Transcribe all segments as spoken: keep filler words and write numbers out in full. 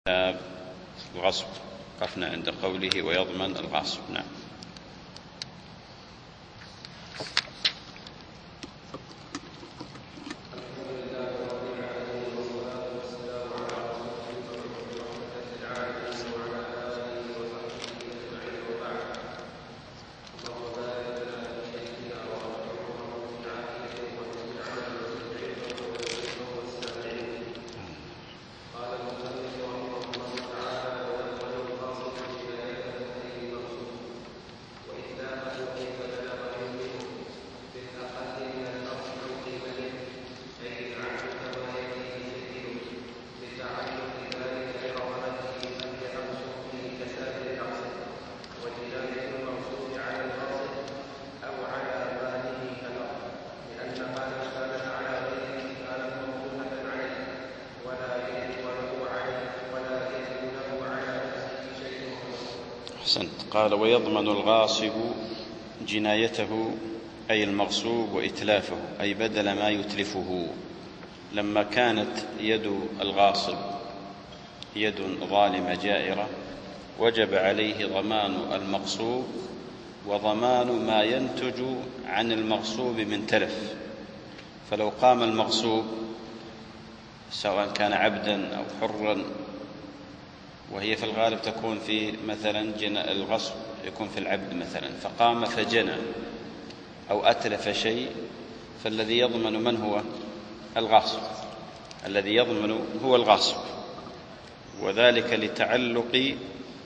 باب الغصب، وقفنا عند قوله ويضمن الغاصب. نعم. أحسنت. قال ويضمن الغاصب جنايته أي المغصوب وإتلافه، أي بدل ما يتلفه. لما كانت يد الغاصب يد ظالمة جائرة وجب عليه ضمان المغصوب وضمان ما ينتج عن المغصوب من تلف. فلو قام المغصوب سواء كان عبدا أو حرا، وهي في الغالب تكون في مثلا جنا الغصب يكون في العبد مثلا، فقام فجنى أو أتلف شيء، فالذي يضمن من هو؟ الغاصب. الذي يضمن هو الغاصب، وذلك لتعلق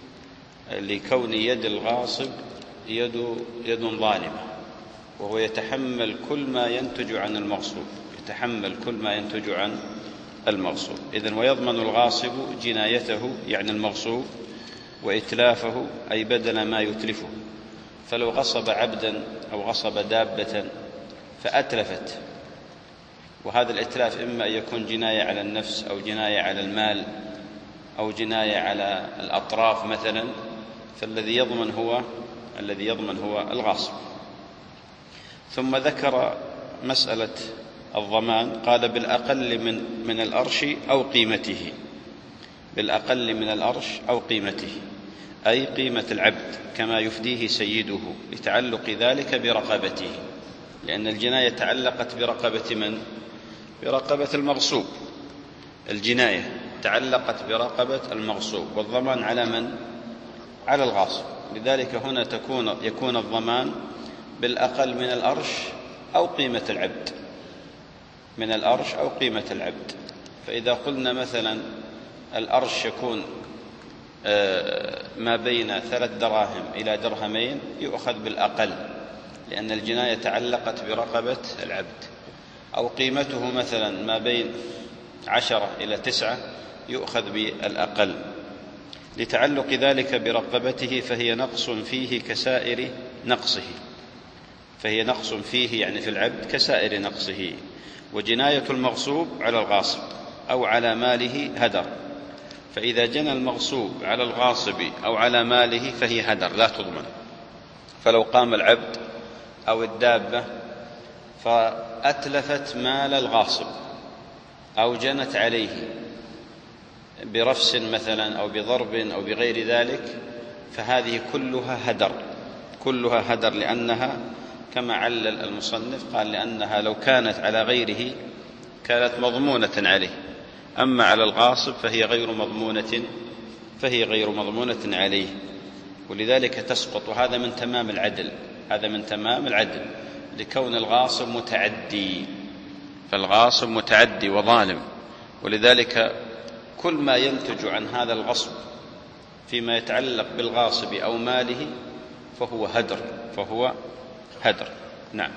لكون يد الغاصب يد يد ظالمة، وهو يتحمل كل ما ينتج عن المغصوب، يتحمل كل ما ينتج عن المغصوب. إذن ويضمن الغاصب جنايته يعني المغصوب وإتلافه أي بدل ما يتلفه. فلو غصب عبدا أو غصب دابة فأتلفت، وهذا الإتلاف إما أن يكون جناية على النفس أو جناية على المال أو جناية على الأطراف مثلا، فالذي يضمن هو الذي يضمن هو الغاصب. ثم ذكر مسألة الضمان، قال بالأقل من من الأرش أو قيمته، بالأقل من الأرش أو قيمته، أي قيمة العبد كما يفديه سيده، لتعلق ذلك برقبته، لأن الجناية تعلقت برقبة من؟ برقبة المغصوب. الجناية تعلقت برقبة المغصوب، والضمان على من؟ على الغاصب. لذلك هنا تكون يكون الضمان بالأقل من الأرش أو قيمة العبد، من الأرش أو قيمة العبد. فإذا قلنا مثلا الأرش يكون ما بين ثلاث دراهم إلى درهمين، يؤخذ بالأقل لأن الجناية تعلقت برقبة العبد. أو قيمته مثلا ما بين عشرة إلى تسعة، يؤخذ بالأقل لتعلق ذلك برقبته، فهي نقص فيه كسائر نقصه، فهي نقص فيه يعني في العبد كسائر نقصه. وجناية المغصوب على الغاصب أو على ماله هدر، فإذا جنى المغصوب على الغاصب أو على ماله فهي هدر لا تضمن. فلو قام العبد أو الدابة فأتلفت مال الغاصب أو جنت عليه برفس مثلا أو بضرب أو بغير ذلك، فهذه كلها هدر، كلها هدر، لأنها كما علل المصنف قال لأنها لو كانت على غيره كانت مضمونة عليه، أما على الغاصب فهي غير مضمونة فهي غير مضمونة عليه، ولذلك تسقط. وهذا من تمام العدل، هذا من تمام العدل لكون الغاصب متعدي، فالغاصب متعدي وظالم، ولذلك كل ما ينتج عن هذا الغصب فيما يتعلق بالغاصب أو ماله فهو هدر، فهو هدر. نعم.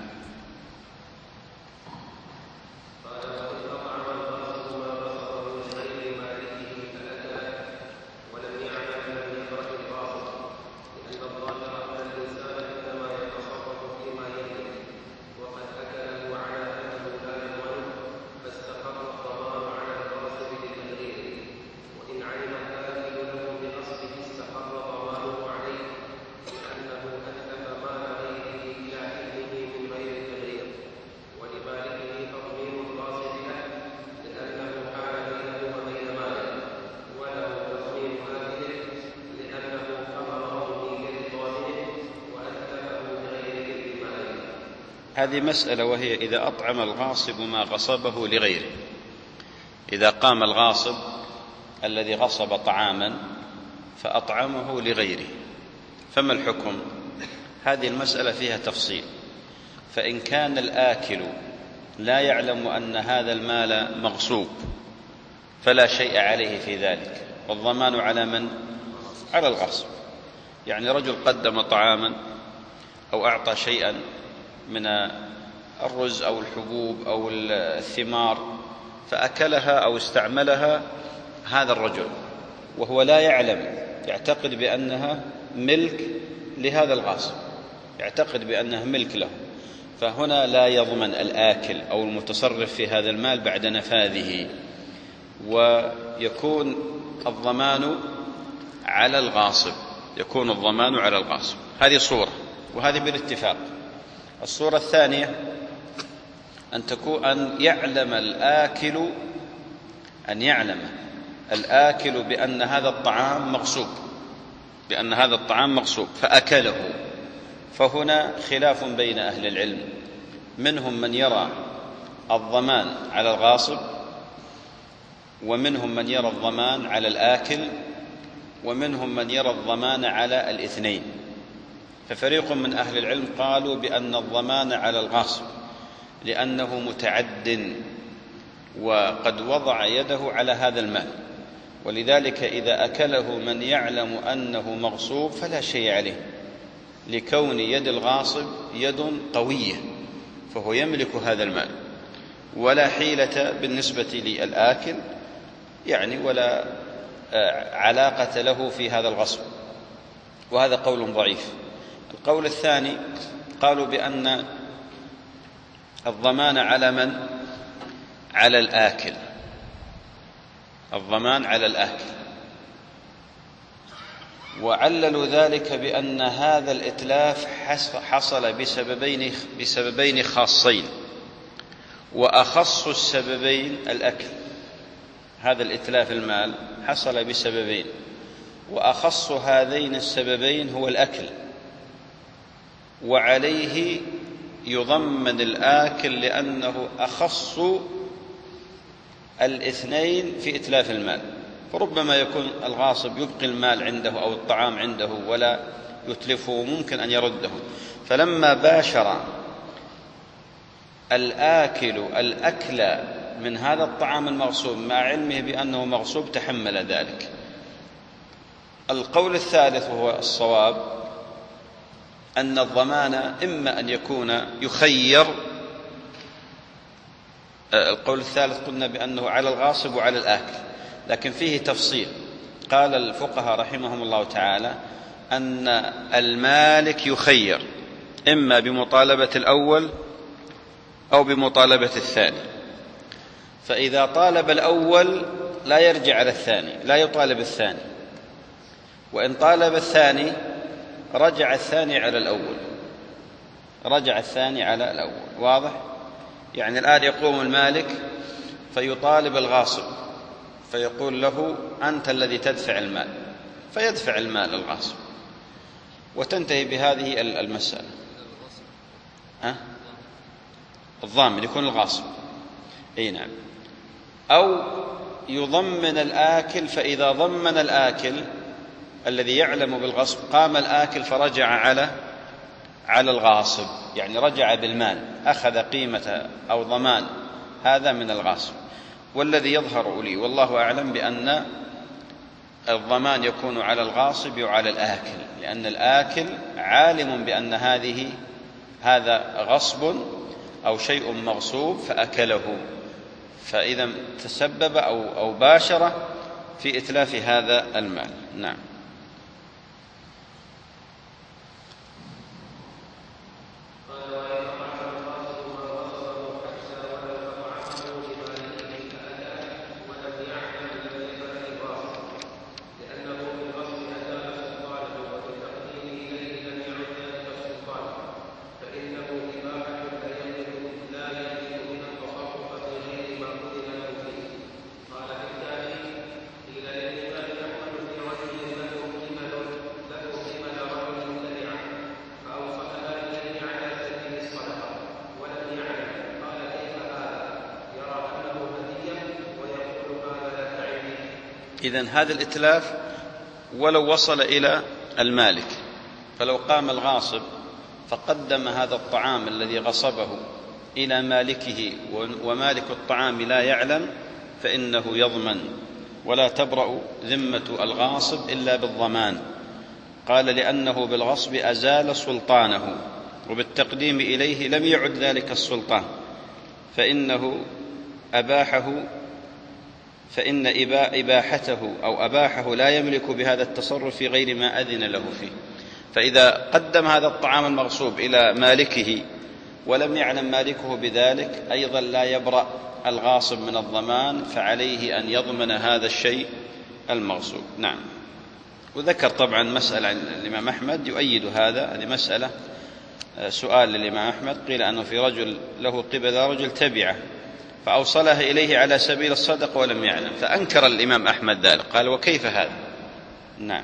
لأنه أتلف مال غيره إلى علمه من غير هذه مسألة، وهي إذا أطعم الغاصب ما غصبه لغيره. إذا قام الغاصب الذي غصب طعاما فأطعمه لغيره، فما الحكم؟ هذه المسألة فيها تفصيل. فإن كان الآكل لا يعلم أن هذا المال مغصوب فلا شيء عليه في ذلك، والضمان على من؟ على الغاصب. يعني رجل قدم طعاما أو أعطى شيئا من الرز أو الحبوب أو الثمار فأكلها أو استعملها هذا الرجل وهو لا يعلم، يعتقد بأنها ملك لهذا الغاصب، يعتقد بأنها ملك له، فهنا لا يضمن الآكل أو المتصرف في هذا المال بعد نفاذه، ويكون الضمان على الغاصب، يكون الضمان على الغاصب. هذه صورة، وهذه بالاتفاق. الصورة الثانية أن تكون أن يعلم الآكل أن يعلم الآكل بأن هذا الطعام مغصوب، بأن هذا الطعام مغصوب فأكله. فهنا خلاف بين أهل العلم، منهم من يرى الضمان على الغاصب، ومنهم من يرى الضمان على الآكل، ومنهم من يرى الضمان على الاثنين. ففريق من أهل العلم قالوا بأن الضمان على الغاصب لأنه متعد وقد وضع يده على هذا المال، ولذلك إذا أكله من يعلم أنه مغصوب فلا شيء عليه، لكون يد الغاصب يد قوية فهو يملك هذا المال، ولا حيلة بالنسبة للآكل يعني ولا علاقة له في هذا الغصب. وهذا قول ضعيف. القول الثاني قالوا بأن الضمان على من؟ على الآكل، الضمان على الآكل، وعللوا ذلك بأن هذا الإتلاف حصل بسببين بسببين خاصين، وأخص السببين الأكل. هذا الإتلاف المال حصل بسببين، وأخص هذين السببين هو الأكل، وعليه يضمن الآكل لأنه أخص الاثنين في إتلاف المال. فربما يكون الغاصب يبقي المال عنده أو الطعام عنده ولا يتلفه، وممكن أن يرده، فلما باشر الآكل الأكل من هذا الطعام المغصوب مع علمه بأنه مغصوب تحمل ذلك. القول الثالث وهو الصواب أن الضمان إما أن يكون يخير. القول الثالث قلنا بأنه على الغاصب وعلى الآكل، لكن فيه تفصيل. قال الفقهاء رحمهم الله تعالى أن المالك يخير إما بمطالبة الأول أو بمطالبة الثاني، فإذا طالب الأول لا يرجع على الثاني، لا يطالب الثاني، وإن طالب الثاني رجع الثاني على الأول، رجع الثاني على الأول. واضح؟ يعني الآن يقوم المالك فيطالب الغاصب فيقول له أنت الذي تدفع المال، فيدفع المال الغاصب وتنتهي بهذه المسألة. ها؟ الضامن يكون الغاصب، أي نعم. أو يضمن الآكل، فإذا ضمن الآكل الذي يعلم بالغصب قام الآكل فرجع على على الغاصب، يعني رجع بالمال، أخذ قيمة أو ضمان هذا من الغاصب. والذي يظهر لي والله أعلم بأن الضمان يكون على الغاصب وعلى الآكل، لأن الآكل عالم بأن هذه هذا غصب أو شيء مغصوب فأكله، فإذا تسبب أو أو باشر في إتلاف هذا المال. نعم. إذن هذا الإتلاف ولو وصل إلى المالك، فلو قام الغاصب فقدم هذا الطعام الذي غصبه إلى مالكه ومالك الطعام لا يعلم فإنه يضمن، ولا تبرأ ذمة الغاصب إلا بالضمان. قال لأنه بالغصب أزال سلطانه، وبالتقديم إليه لم يعد ذلك السلطان، فإنه أباحه فإن إباحته أو أباحه لا يملك بهذا التصرف في غير ما أذن له فيه. فإذا قدم هذا الطعام المغصوب إلى مالكه ولم يعلم مالكه بذلك أيضا لا يبرأ الغاصب من الضمان، فعليه أن يضمن هذا الشيء المغصوب. نعم. وذكر طبعا مسألة الإمام أحمد يؤيد هذا، هذه مسألة سؤال للإمام أحمد، قيل أنه في رجل له قبل رجل تبعه فأوصلها إليه على سبيل الصدق ولم يعلم، فأنكر الإمام أحمد ذلك، قال وكيف هذا؟ نعم.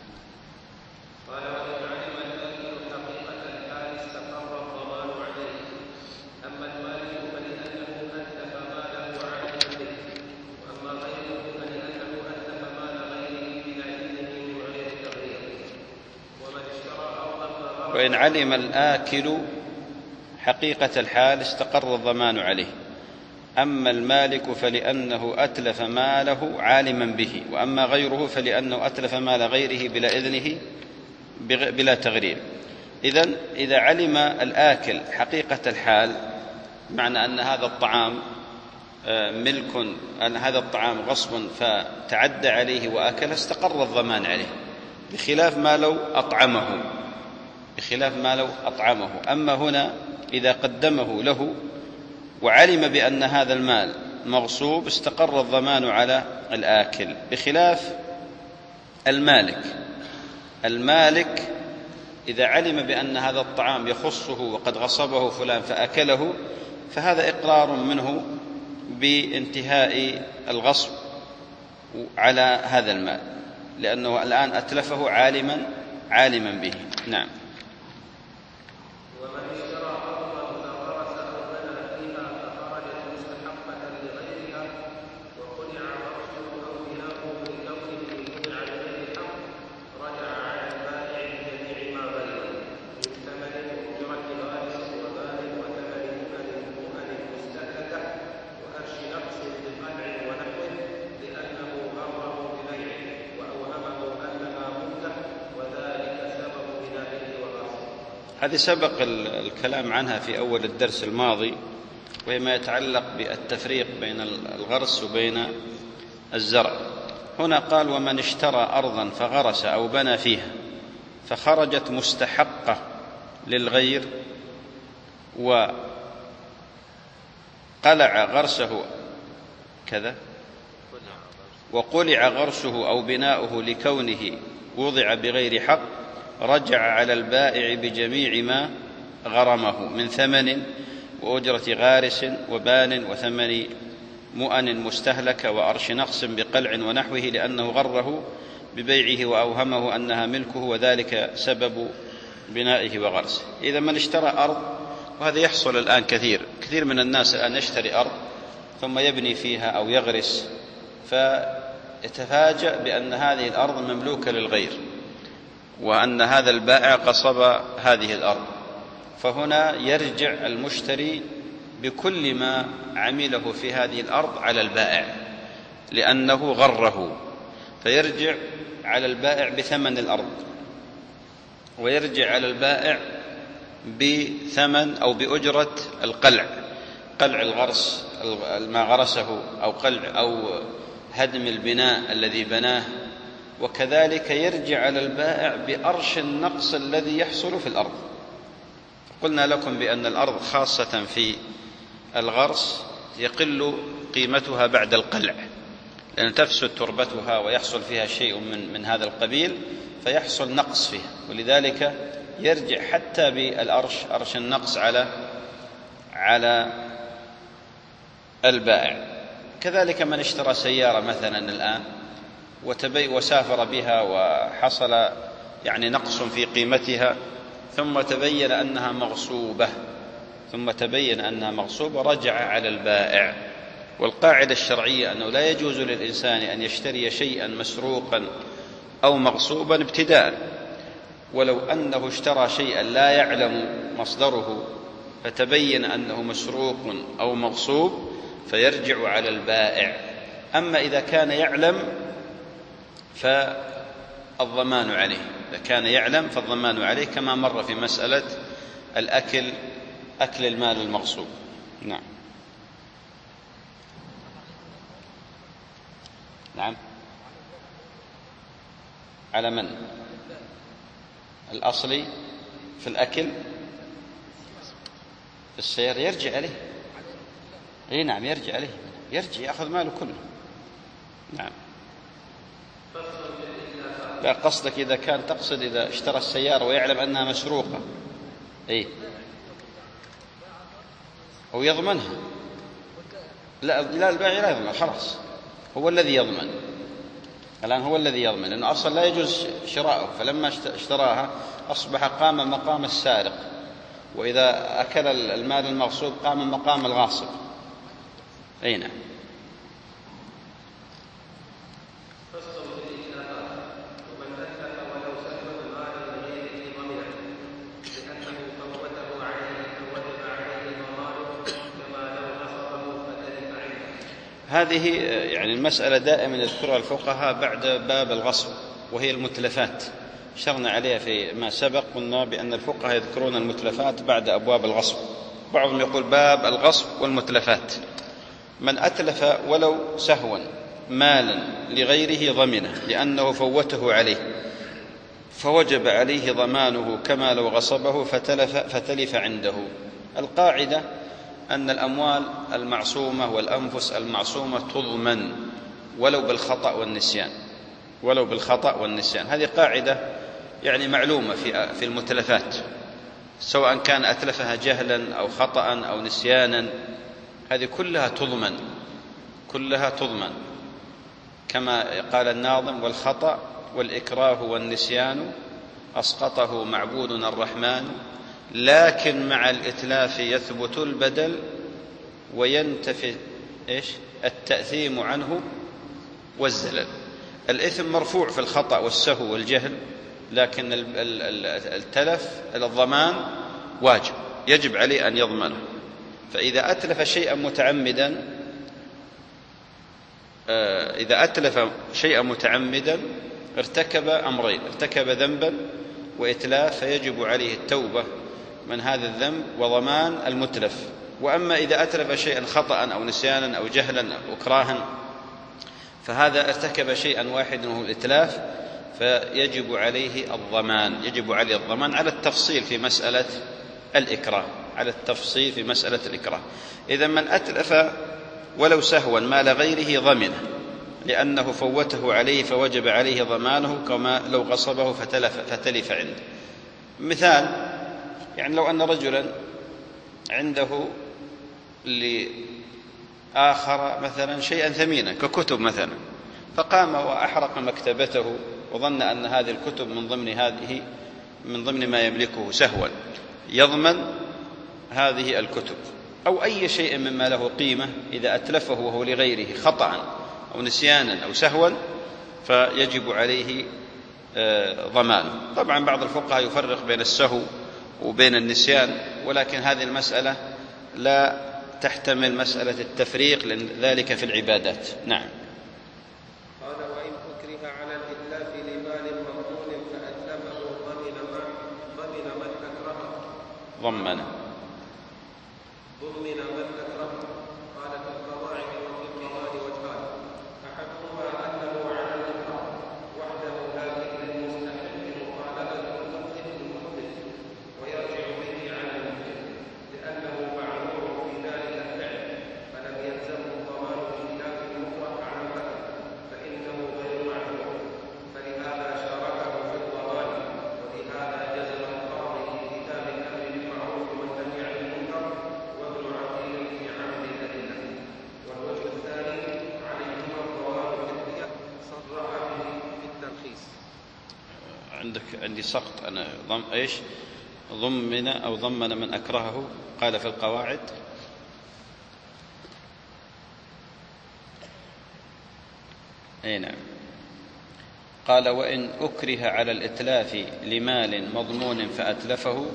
وإن علم الآكل حقيقة الحال استقر الضمان عليه، أما المالك فلأنه أتلف ماله عالما به، وأما غيره فلأنه أتلف مال غيره بلا إذنه بلا تغرير. إذن إذا علم الآكل حقيقة الحال، معنى أن هذا الطعام ملك، أن هذا الطعام غصب فتعدى عليه وأكل، استقر الضمان عليه، بخلاف ما لو أطعمه بخلاف ما لو أطعمه. أما هنا إذا قدمه له وعلم بأن هذا المال مغصوب استقر الضمان على الآكل، بخلاف المالك. المالك إذا علم بأن هذا الطعام يخصه وقد غصبه فلان فأكله، فهذا إقرار منه بانتهاء الغصب على هذا المال، لأنه الآن أتلفه عالما عالما به. نعم. هذه سبق الكلام عنها في أول الدرس الماضي، وهي ما يتعلق بالتفريق بين الغرس وبين الزرع. هنا قال ومن اشترى أرضا فغرس أو بنى فيها فخرجت مستحقة للغير وقلع غرسه كذا وقلع غرسه أو بناؤه لكونه وضع بغير حق، رجع على البائع بجميع ما غرمه من ثمن وأجرة غارس وبان وثمن مؤن مستهلك وأرش نقص بقلع ونحوه، لأنه غره ببيعه وأوهمه أنها ملكه، وذلك سبب بنائه وغرسه. إذا من اشترى أرض، وهذا يحصل الآن كثير كثير من الناس الآن يشتري أرض ثم يبني فيها أو يغرس، فيتفاجأ بأن هذه الأرض مملوكة للغير وأن هذا البائع قصب هذه الأرض، فهنا يرجع المشتري بكل ما عمله في هذه الأرض على البائع لأنه غره، فيرجع على البائع بثمن الأرض، ويرجع على البائع بثمن أو بأجرة القلع، قلع الغرس ما غرسه أو قلع أو هدم البناء الذي بناه، وكذلك يرجع على البائع بأرش النقص الذي يحصل في الأرض. قلنا لكم بأن الأرض خاصة في الغرس يقل قيمتها بعد القلع، لأن تفسد تربتها ويحصل فيها شيء من, من هذا القبيل، فيحصل نقص فيها، ولذلك يرجع حتى بالأرش أرش النقص على على البائع. كذلك من اشترى سيارة مثلا الآن وتبي وسافر بها وحصل يعني نقص في قيمتها، ثم تبين أنها مغصوبة ثم تبين أنها مغصوبة رجع على البائع والقاعدة الشرعية أنه لا يجوز للإنسان أن يشتري شيئا مسروقا أو مغصوبا ابتداء، ولو أنه اشترى شيئا لا يعلم مصدره فتبين أنه مسروق أو مغصوب فيرجع على البائع. أما إذا كان يعلم فالضمان عليه، إذا كان يعلم فالضمان عليه، كما مر في مسألة الأكل، أكل المال المغصوب. نعم. نعم. على من؟ الأصلي في الأكل في السير يرجع عليه. اي نعم يرجع عليه، يرجع يأخذ ماله كله. نعم. لا قصدك إذا كان تقصد إذا اشترى السيارة ويعلم أنها مسروقة اي أو يضمنها. لا لا البائع لا يضمن، خلاص هو الذي يضمن الآن، هو الذي يضمن، لأنه أصلا لا يجوز شراؤه، فلما اشتراها أصبح قام مقام السارق، وإذا أكل المال المغصوب قام مقام الغاصب. أي نعم. هذه يعني المسألة دائما يذكرها الفقهاء بعد باب الغصب، وهي المتلفات. شرنا عليها في ما سبق، قلنا بأن الفقهاء يذكرون المتلفات بعد أبواب الغصب. بعضهم يقول باب الغصب والمتلفات. من أتلف ولو سهوا مالا لغيره ضمنه لأنه فوته عليه، فوجب عليه ضمانه كما لو غصبه فتلف, فتلف عنده. القاعدة أن الأموال المعصومة والأنفس المعصومة تضمن ولو بالخطأ والنسيان، ولو بالخطأ والنسيان. هذه قاعدة يعني معلومة في في المتلفات، سواء كان أتلفها جهلا أو خطأ أو نسيانا، هذه كلها تضمن، كلها تضمن، كما قال الناظم: والخطأ والإكراه والنسيان أسقطه معبودنا الرحمن، لكن مع الإتلاف يثبت البدل وينتفي إيش التأثيم عنه والزلل. الإثم مرفوع في الخطأ والسهو والجهل، لكن التلف الضمان واجب، يجب عليه أن يضمنه. فإذا أتلف شيئا متعمدا إذا أتلف شيئا متعمدا ارتكب أمرين: ارتكب ذنبا وإتلاف، فيجب عليه التوبة من هذا الذنب وضمان المتلف. وأما إذا أتلف شيئا خطأ أو نسيانا أو جهلا أو إكراها فهذا ارتكب شيئا واحدا وهو الإتلاف، فيجب عليه الضمان، يجب عليه الضمان على التفصيل في مسألة الإكراه، على التفصيل في مسألة الإكراه. إذا من أتلف ولو سهوا مال غيره ضمنه لأنه فوته عليه فوجب عليه ضمانه كما لو غصبه فتلف, فتلف عنده. مثال: يعني لو أن رجلا عنده لآخر مثلا شيئا ثمينا ككتب مثلا، فقام وأحرق مكتبته وظن أن هذه الكتب من ضمن هذه من ضمن ما يملكه سهوا، يضمن هذه الكتب أو أي شيء مما له قيمة إذا أتلفه وهو لغيره خطأ أو نسيانا أو سهوا فيجب عليه ضمانه. طبعا بعض الفقهاء يفرق بين السهو وبين النسيان، ولكن هذه المسألة لا تحتمل مسألة التفريق، لأن ذلك في العبادات. نعم. قال: وإن أكره على الإتلاف لمال مضمون فأتلفه ضمن ضمن من أكرهه ضمن ضمن من أكرهه. قال: في القواعد وفي الضمان وجهان: أحدهما أنه على الإكراه وحده لكن للمستحق مخالفة المفسد المفسد ويرجع به على المفسد لأنه معذور في ذلك الفعل، فلم يلزمه الضمان بخلاف المكره على البدن فإنه غير معذور، فلهذا شاركه في الضمان. ولهذا جزم القاضي في كتاب الأمر بالمعروف والنهي عن المنكر وابن عقيل في عمد الأدلة. والوجه الثاني عليهما الضمان في الدية صرح به في التلخيص. عندك عندي سقط أنا ضم إيش ضمن أو ضمن من أكرهه. قال في القواعد أي نعم. قال: وإن أكره على الإتلاف لمال مضمون فأتلفه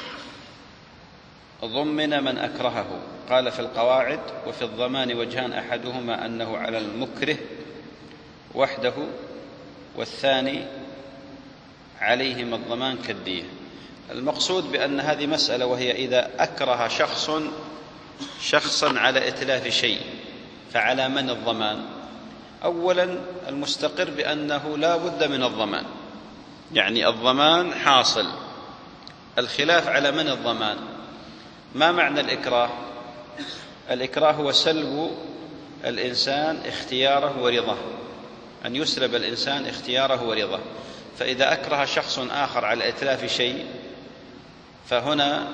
ضمن من أكرهه. قال في القواعد: وفي الضمان وجهان، أحدهما أنه على المكره وحده، والثاني عليهما الضمان كالدية. المقصود بأن هذه مسألة، وهي إذا أكره شخص شخصا على إتلاف شيء فعلى من الضمان؟ أولا المستقر بأنه لا بد من الضمان، يعني الضمان حاصل. الخلاف على من الضمان. ما معنى الإكراه؟ الإكراه هو سلب الإنسان اختياره ورضاه، أن يسلب الإنسان اختياره ورضاه. فإذا أكره شخص آخر على إتلاف شيء فهنا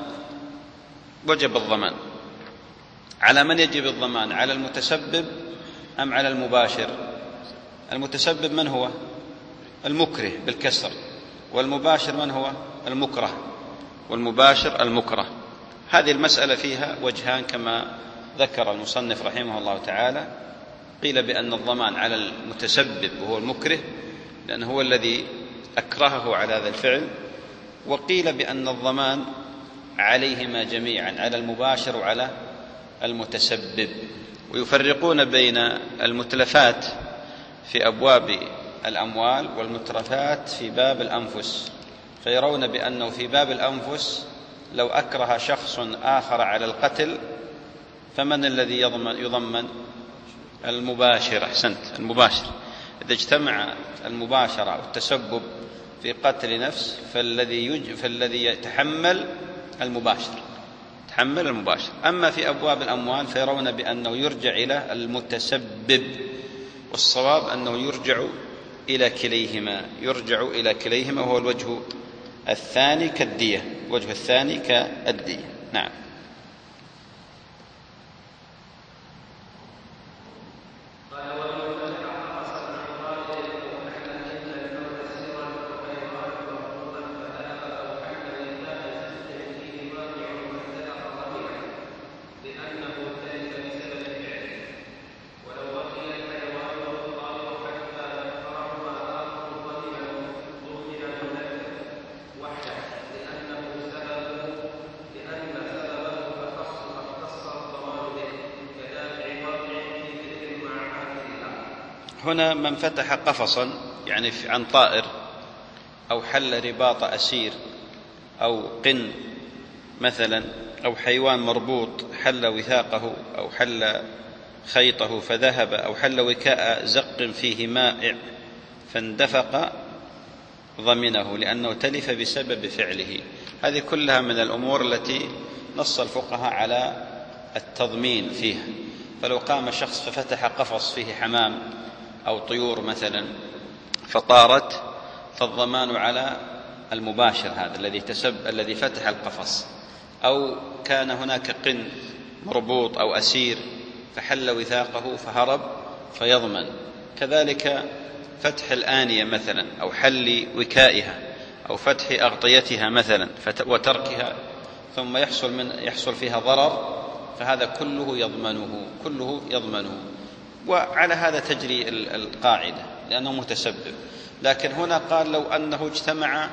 وجب الضمان. على من يجب الضمان؟ على المتسبب أم على المباشر؟ المتسبب من هو؟ المكره بالكسر. والمباشر من هو؟ المكره. والمباشر المكره. هذه المسألة فيها وجهان كما ذكر المصنف رحمه الله تعالى. قيل بأن الضمان على المتسبب وهو المكره لأنه هو الذي أكرهه على هذا الفعل، وقيل بأن الضمان عليهما جميعا، على المباشر وعلى المتسبب. ويفرقون بين المتلفات في أبواب الأموال والمتلفات في باب الأنفس، فيرون بأنه في باب الأنفس لو أكره شخص آخر على القتل فمن الذي يضمن؟ يضمن المباشر. أحسنت، المباشر. إذا اجتمع المباشرة والتسبب في قتل نفس فالذي يج... فالذي يتحمل المباشر، تحمل المباشر. أما في أبواب الأموال فيرون بأنه يرجع إلى المتسبب، والصواب أنه يرجع إلى كليهما، يرجع إلى كليهما، وهو الوجه الثاني كالدية، الوجه الثاني كالدية. نعم. هنا من فتح قفصا يعني عن طائر، أو حل رباط أسير، أو قن مثلا، أو حيوان مربوط حل وثاقه أو حل خيطه فذهب، أو حل وكاء زق فيه ماء فاندفق ضمنه لأنه تلف بسبب فعله. هذه كلها من الأمور التي نص الفقهاء على التضمين فيها. فلو قام شخص ففتح قفص فيه حمام أو طيور مثلا فطارت، فالضمان على المباشر هذا الذي تسب الذي فتح القفص. أو كان هناك قن مربوط أو أسير فحل وثاقه فهرب فيضمن. كذلك فتح الآنية مثلا، أو حل وكائها، أو فتح أغطيتها مثلا وتركها ثم يحصل من يحصل فيها ضرر، فهذا كله يضمنه، كله يضمنه. وعلى هذا تجري القاعدة لأنه متسبب. لكن هنا قال لو أنه اجتمع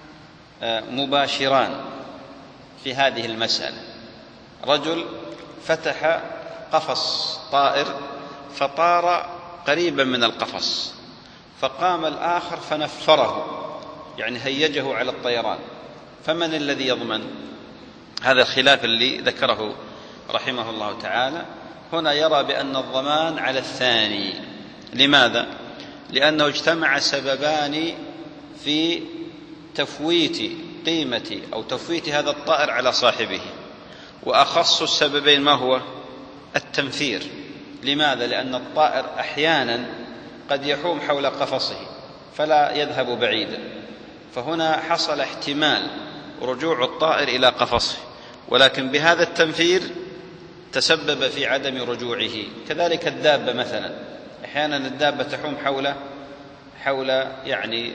مباشران في هذه المسألة، رجل فتح قفص طائر فطار قريبا من القفص، فقام الآخر فنفره يعني هيجه على الطيران، فمن الذي يضمن؟ هذا الخلاف اللي ذكره رحمه الله تعالى. هنا يرى بأن الضمان على الثاني. لماذا؟ لأنه اجتمع سببان في تفويت قيمة أو تفويت هذا الطائر على صاحبه، وأخص السببين ما هو؟ التنفير. لماذا؟ لأن الطائر أحيانا قد يحوم حول قفصه فلا يذهب بعيدا، فهنا حصل احتمال رجوع الطائر إلى قفصه، ولكن بهذا التنفير تسبب في عدم رجوعه. كذلك الدابة مثلا، أحيانا الدابة تحوم حول حول يعني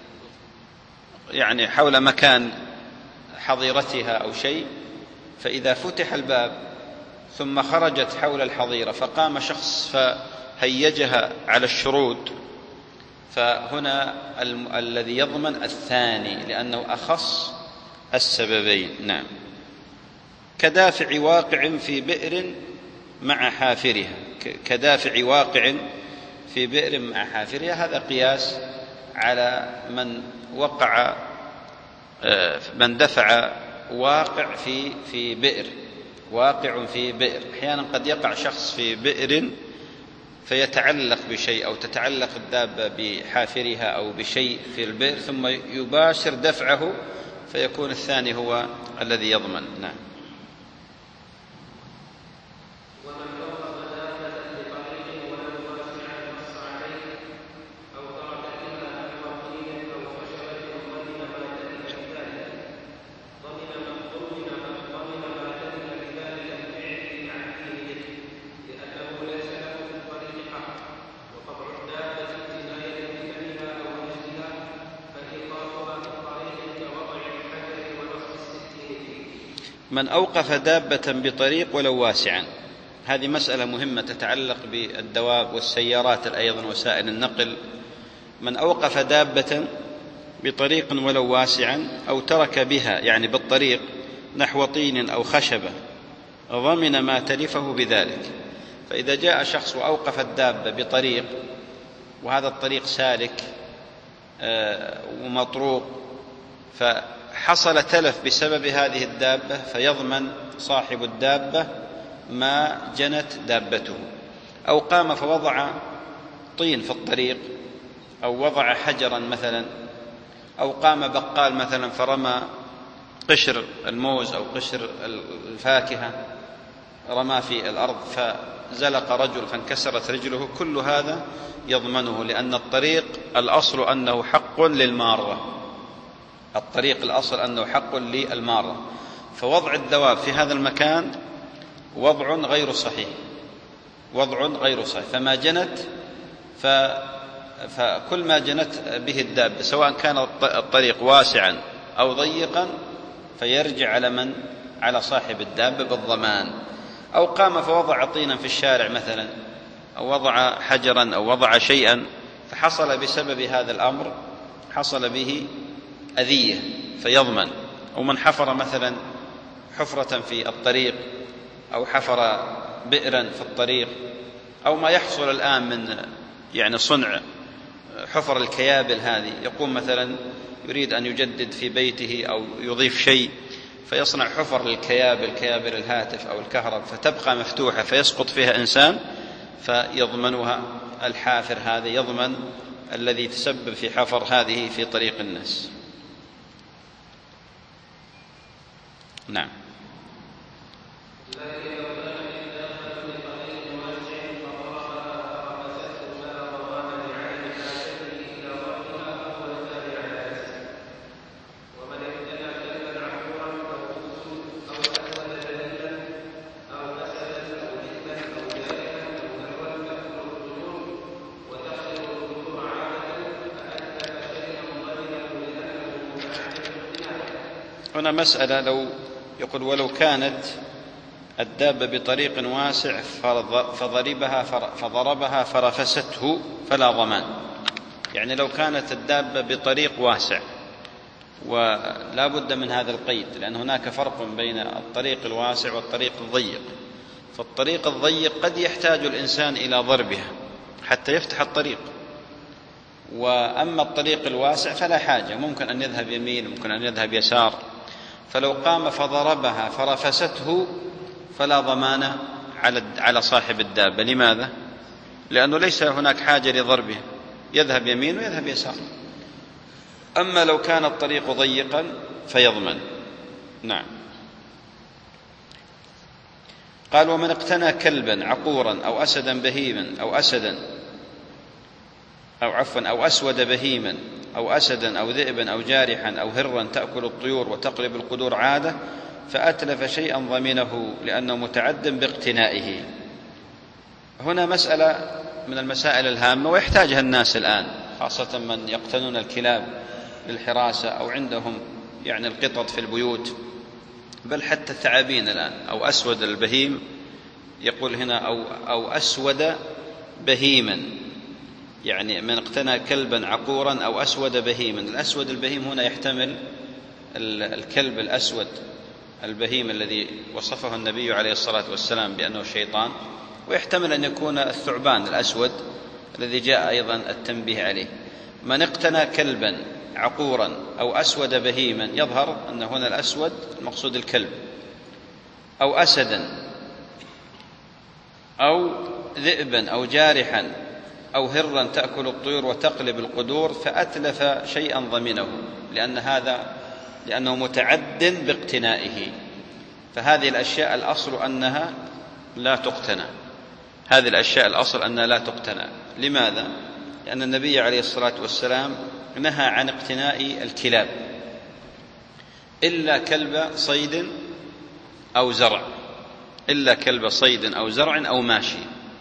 يعني حول مكان حظيرتها أو شيء، فإذا فتح الباب ثم خرجت حول الحظيرة فقام شخص هيجها على الشرود، فهنا ال- الذي يضمن الثاني لأنه أخص السببين. نعم. كدافع واقع في بئر مع حافرها، كدافع واقع في بئر مع حافرها، هذا قياس على من وقع من دفع واقع في في بئر، واقع في بئر. أحيانا قد يقع شخص في بئر فيتعلق بشيء أو تتعلق الدابة بحافرها أو بشيء في البئر ثم يباشر دفعه، فيكون الثاني هو الذي يضمن. نعم. من أوقف دابة بطريق ولو واسعا، هذه مسألة مهمة تتعلق بالدواب والسيارات أيضا وسائل النقل. من أوقف دابة بطريق ولو واسعا أو ترك بها، يعني بالطريق، نحو طين أو خشبة، ضمن ما تلفه بذلك. فإذا جاء شخص وأوقف الدابة بطريق وهذا الطريق سالك ومطروق، فحصل تلف بسبب هذه الدابة، فيضمن صاحب الدابة ما جنت دابته. أو قام فوضع طين في الطريق، أو وضع حجرا مثلا، أو قام بقال مثلا فرمى قشر الموز أو قشر الفاكهة، رمى في الأرض فزلق رجل فانكسرت رجله، كل هذا يضمنه، لأن الطريق الأصل أنه حق للمارة، الطريق الأصل أنه حق للمارة. فوضع الدواب في هذا المكان وضع غير صحيح، وضع غير صحيح. فما جنت ف... فكل ما جنت به الدابة سواء كان الطريق واسعا أو ضيقا فيرجع على من؟ على صاحب الدابة بالضمان. أو قام فوضع طينا في الشارع مثلا، أو وضع حجرا أو وضع شيئا فحصل بسبب هذا الأمر حصل به أذية فيضمن. أو من حفر مثلا حفرة في الطريق، أو حفر بئرا في الطريق، أو ما يحصل الآن من يعني صنع حفر الكيابل هذه، يقوم مثلا يريد أن يجدد في بيته أو يضيف شيء فيصنع حفر للكيابل، كيابل الهاتف أو الكهرب، فتبقى مفتوحة فيسقط فيها إنسان، فيضمنها الحافر هذا، يضمن الذي تسبب في حفر هذه في طريق الناس. نعم. هنا مسألة، لو يقول ولو كانت الدابة بطريق واسع فضربها فضربها فرفسته فلا ضمان. يعني لو كانت الدابة بطريق واسع، ولا بد من هذا القيد، لأن هناك فرق بين الطريق الواسع والطريق الضيق. فالطريق الضيق قد يحتاج الإنسان إلى ضربها حتى يفتح الطريق، وأما الطريق الواسع فلا حاجة، ممكن أن يذهب يمين ممكن أن يذهب يسار. فلو قام فضربها فرفسته فلا ضمان على صاحب الدابة. لماذا؟ لأنه ليس هناك حاجة لضربه، يذهب يمين ويذهب يسار. أما لو كان الطريق ضيقا فيضمن. نعم. قال ومن اقتنى كلبا عقورا أو أسدا بهيما أو أسدا أو عفوا أو أسود بهيما أو أسدا أو ذئبا أو جارحا أو هرا تأكل الطيور وتقلب القدور عادة، فأتلف شيئا ضمنه لأنه متعد باقتنائه. هنا مسألة من المسائل الهامة ويحتاجها الناس الآن، خاصة من يقتنون الكلاب للحراسة أو عندهم يعني القطط في البيوت، بل حتى الثعابين الآن. أو أسود البهيم، يقول هنا أو, أو أسود بهيما، يعني من اقتنى كلبا عقورا أو أسود بهيما. الأسود البهيم هنا يحتمل الكلب الأسود البهيم الذي وصفه النبي عليه الصلاة والسلام بأنه شيطان، ويحتمل أن يكون الثعبان الأسود الذي جاء أيضا التنبيه عليه. من اقتنى كلبا عقورا أو أسود بهيما، يظهر أن هنا الأسود المقصود الكلب، أو أسدا أو ذئبا أو جارحا أو هرا تأكل الطيور وتقلب القدور، فأتلف شيئا ضمنه، لأن هذا لأنه متعد باقتنائه. فهذه الأشياء الأصل أنها لا تقتنى، هذه الأشياء الأصل أنها لا تقتنى. لماذا؟ لأن النبي عليه الصلاة والسلام نهى عن اقتناء الكلاب إلا كلب صيد أو زرع، إلا كلب صيد أو زرع أو ماشي،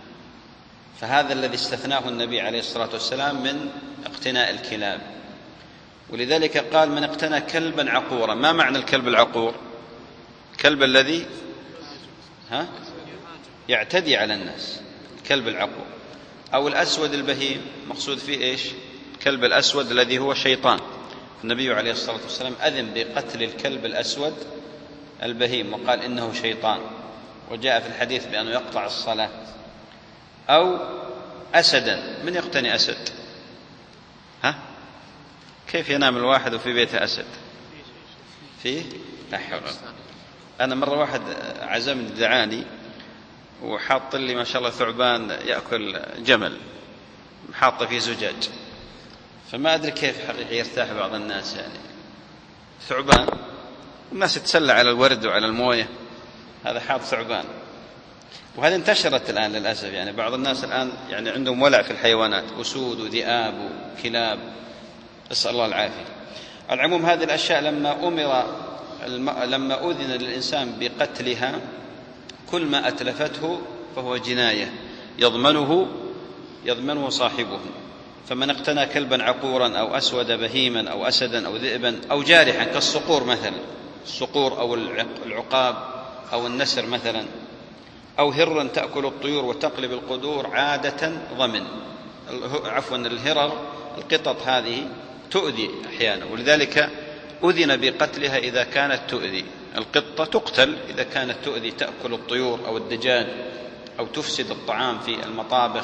فهذا الذي استثناه النبي عليه الصلاة والسلام من اقتناء الكلاب. ولذلك قال من اقتنى كلبا عقورا. ما معنى الكلب العقور؟ الكلب الذي ها يعتدي على الناس، الكلب العقور. أو الأسود البهيم، مقصود فيه إيش؟ الكلب الأسود الذي هو شيطان. النبي عليه الصلاة والسلام أذن بقتل الكلب الأسود البهيم وقال إنه شيطان، وجاء في الحديث بأنه يقطع الصلاة. أو أسدا. من يقتني أسد؟ ها؟ كيف ينام الواحد وفي بيته أسد؟ فيه؟ لا حول. أنا مرة واحد عزمني دعاني وحاط لي ما شاء الله ثعبان يأكل جمل حاطه في زجاج، فما أدري كيف حقيقة يرتاح بعض الناس، يعني ثعبان، الناس تتسلى على الورد وعلى الموية، هذا حاط ثعبان. وهذه انتشرت الآن للأسف، يعني بعض الناس الآن يعني عندهم ولع في الحيوانات، أسود وذئاب وكلاب، أسأل الله العافية. على العموم هذه الأشياء لما أمر لما أذن للإنسان بقتلها، كل ما أتلفته فهو جناية يضمنه يضمنه صاحبه. فمن اقتنى كلبا عقورا أو أسود بهيما أو أسدا أو ذئبا أو جارحا كالصقور مثلا، الصقور أو العقاب أو النسر مثلا، أو هرا تأكل الطيور وتقلب القدور، عادة ضمن. عفوا الهرر القطط هذه تؤذي أحيانا، ولذلك أذن بقتلها إذا كانت تؤذي. القطة تقتل إذا كانت تؤذي، تأكل الطيور أو الدجاج أو تفسد الطعام في المطابخ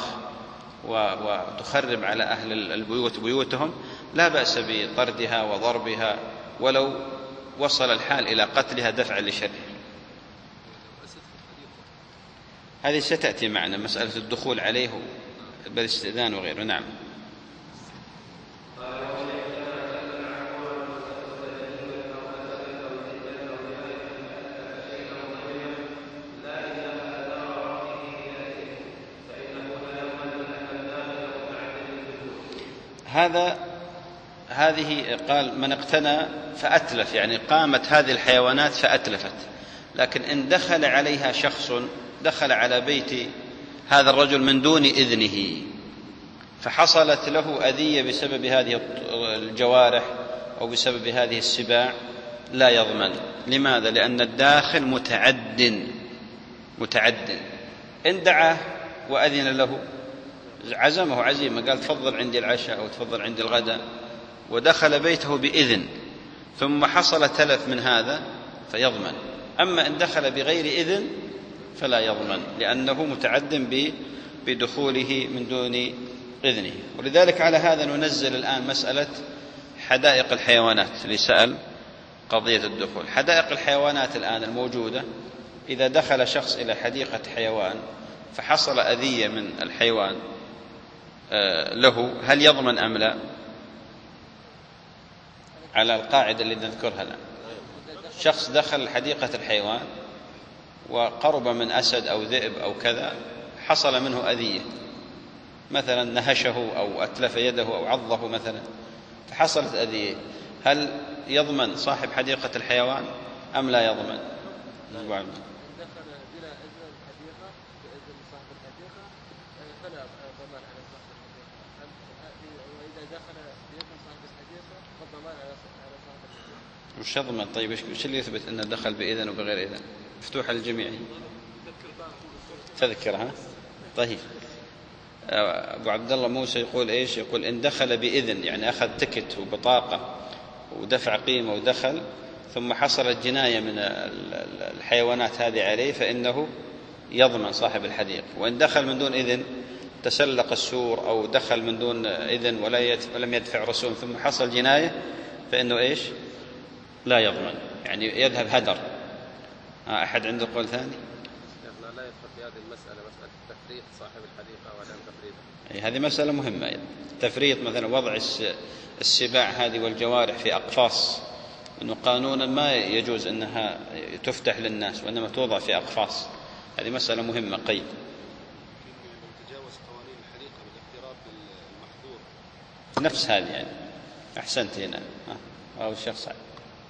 وتخرب على أهل البيوت بيوتهم، لا بأس بطردها وضربها ولو وصل الحال إلى قتلها دفعا لشرها. هذه ستأتي معنا مسألة الدخول عليه بالاستئذان وغيره. نعم. هذا هذه قال من اقتنى فأتلف، يعني قامت هذه الحيوانات فأتلفت، لكن إن دخل عليها شخص، دخل على بيت هذا الرجل من دون إذنه فحصلت له أذية بسبب هذه الجوارح أو بسبب هذه السباع، لا يضمن. لماذا؟ لأن الداخل متعد متعد إن دعاه وأذن له، عزمه عزيمة، قال تفضل عندي العشاء أو تفضل عندي الغداء، ودخل بيته بإذن ثم حصل تلف من هذا فيضمن. أما إن دخل بغير إذن فلا يضمن، لأنه متعد بدخوله من دون إذنه. ولذلك على هذا ننزل الآن مسألة حدائق الحيوانات اللي سأل قضية الدخول. حدائق الحيوانات الآن الموجودة، إذا دخل شخص إلى حديقة حيوان فحصل أذية من الحيوان له، هل يضمن أم لا؟ على القاعدة اللي نذكرها الآن، شخص دخل حديقة الحيوان وقرب من أسد أو ذئب أو كذا، حصل منه أذية، مثلا نهشه أو أتلف يده أو عضه مثلا، فحصلت أذية، هل يضمن صاحب حديقة الحيوان أم لا يضمن؟ وش يضمن؟ طيب ايش اللي يثبت انه دخل باذن وبغير اذن؟ مفتوحه للجميع تذكرها. طيب أبو عبد الله موسى يقول إيش؟ يقول إن دخل بإذن، يعني أخذ تكت وبطاقة ودفع قيمة ودخل، ثم حصلت جناية من الحيوانات هذه عليه، فإنه يضمن صاحب الحديقة. وإن دخل من دون إذن، تسلق السور أو دخل من دون إذن ولم يدفع رسوم ثم حصل جناية، فإنه إيش؟ لا يضمن، يعني يذهب هدر. أحد عنده قول ثاني؟ لا يدخل في هذه المسألة مسألة تفريط صاحب الحديقة وعدم تفريطه. هذه مسألة مهمة أيضا. تفريط مثلا وضع السباع هذه والجوارح في أقفاص، أنه قانونا ما يجوز أنها تفتح للناس وإنما توضع في أقفاص، هذه مسألة مهمة. قيد تجاوز قوانين الحديقة بالاقتراب بالمحظور، نفس هذه يعني. أحسنت هنا، أو الشخص عادي.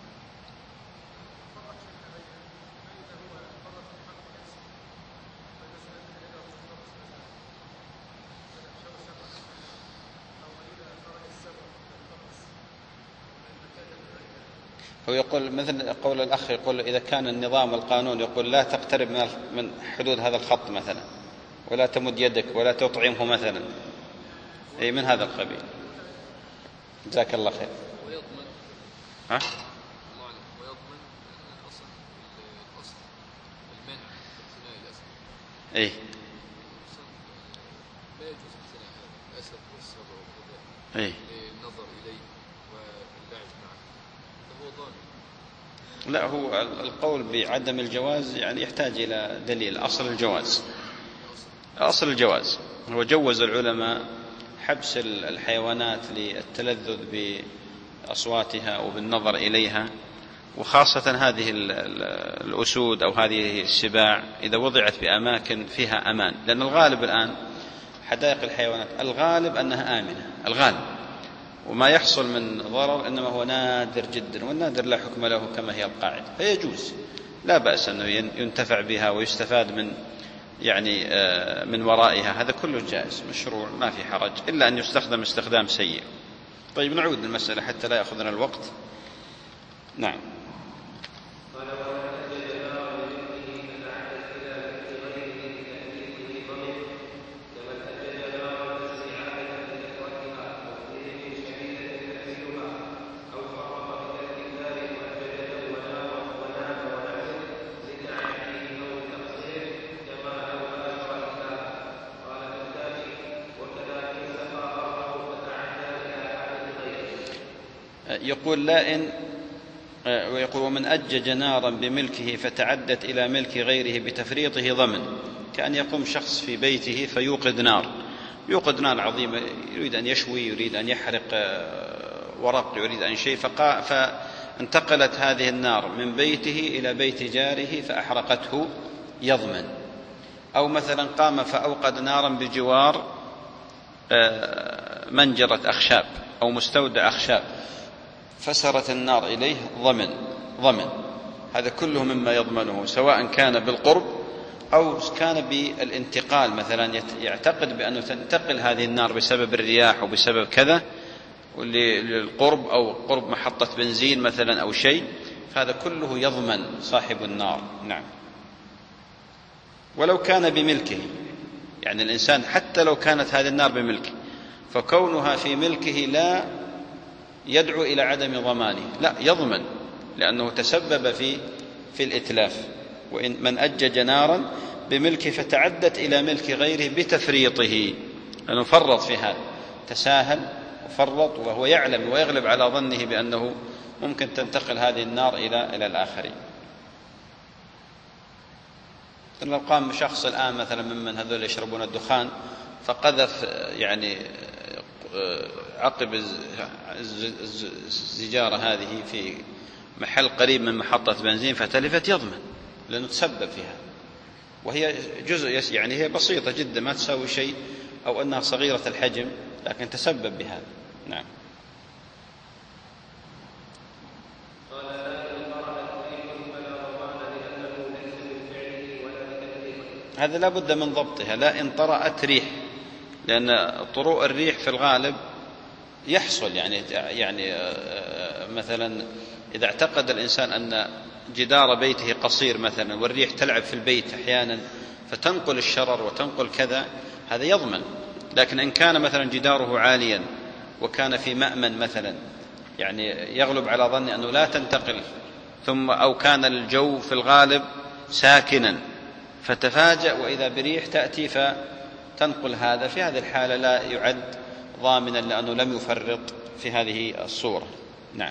هو يقول مثل قول الأخ، يقول إذا كان النظام والقانون يقول لا تقترب من حدود هذا الخط مثلا، ولا تمد يدك ولا تطعمه مثلا، أي من هذا القبيل. جزاك الله خير. ويضمن ها؟ ويضمن الأصل الأصل المنع اقتناء الأسد. إيه. لا يجوز اقتناء الأسد والسبع وكذا. إيه. للنظر إليه واللعب معه، فهو ضامن. لا، هو القول بعدم الجواز يعني يحتاج إلى دليل. أصل الجواز، أصل الجواز هو جوز العلماء حبس الحيوانات للتلذذ بأصواتها وبالنظر إليها، وخاصة هذه الأسود أو هذه السباع إذا وضعت بأماكن فيها أمان، لأن الغالب الآن حدائق الحيوانات الغالب أنها آمنة، الغالب، وما يحصل من ضرر إنما هو نادر جدا، والنادر لا حكم له كما هي القاعدة، فيجوز لا بأس أنه ينتفع بها ويستفاد من يعني من ورائها، هذا كله جائز مشروع ما في حرج، إلا أن يستخدم استخدام سيء. طيب نعود للمسألة حتى لا يأخذنا الوقت. نعم. يقول لا إن ويقول ومن أجج نارا بملكه فتعدت إلى ملك غيره بتفريطه ضمن، كأن يقوم شخص في بيته فيوقد نار، يوقد نار عظيمة، يريد أن يشوي، يريد أن يحرق ورق، يريد أن شيء، فانتقلت هذه النار من بيته إلى بيت جاره فأحرقته، يضمن. أو مثلا قام فأوقد نارا بجوار منجرة أخشاب أو مستودع أخشاب فسرت النار إليه، ضمن ضمن هذا كله مما يضمنه، سواء كان بالقرب أو كان بالانتقال، مثلا يعتقد بأنه تنتقل هذه النار بسبب الرياح وبسبب كذا للقرب أو قرب محطة بنزين مثلا أو شيء، فهذا كله يضمن صاحب النار. نعم. ولو كان بملكه، يعني الإنسان حتى لو كانت هذه النار بملكه، فكونها في ملكه لا يدعو إلى عدم ضمانه، لا يضمن، لأنه تسبب في في الإتلاف. وإن من أجج نارا بملكه فتعدت إلى ملك غيره بتفريطه، لأنه فرط في هذا، تساهل وفرط وهو يعلم ويغلب على ظنه بأنه ممكن تنتقل هذه النار إلى إلى الآخرين. لو قام شخص الآن مثلا ممن هذول يشربون الدخان فقذف يعني عقب الزجارة هذه في محل قريب من محطة بنزين فتلفت، يضمن لأنه تسبب فيها، وهي جزء يعني هي بسيطة جدا ما تساوي شيء، أو أنها صغيرة الحجم لكن تسبب بهذا. نعم. هذا لا بد من ضبطها، لا إن طرأت ريح، لأن طروء الريح في الغالب يحصل يعني يعني مثلا إذا اعتقد الإنسان أن جدار بيته قصير مثلا والريح تلعب في البيت أحيانا فتنقل الشرر وتنقل كذا، هذا يضمن، لكن إن كان مثلا جداره عاليا وكان في مأمن مثلا، يعني يغلب على ظني أنه لا تنتقل، ثم أو كان الجو في الغالب ساكنا فتفاجأ وإذا بريح تأتي فتنقل هذا، في هذه الحالة لا يعد ضامنا لأنه لم يفرط في هذه الصورة. نعم.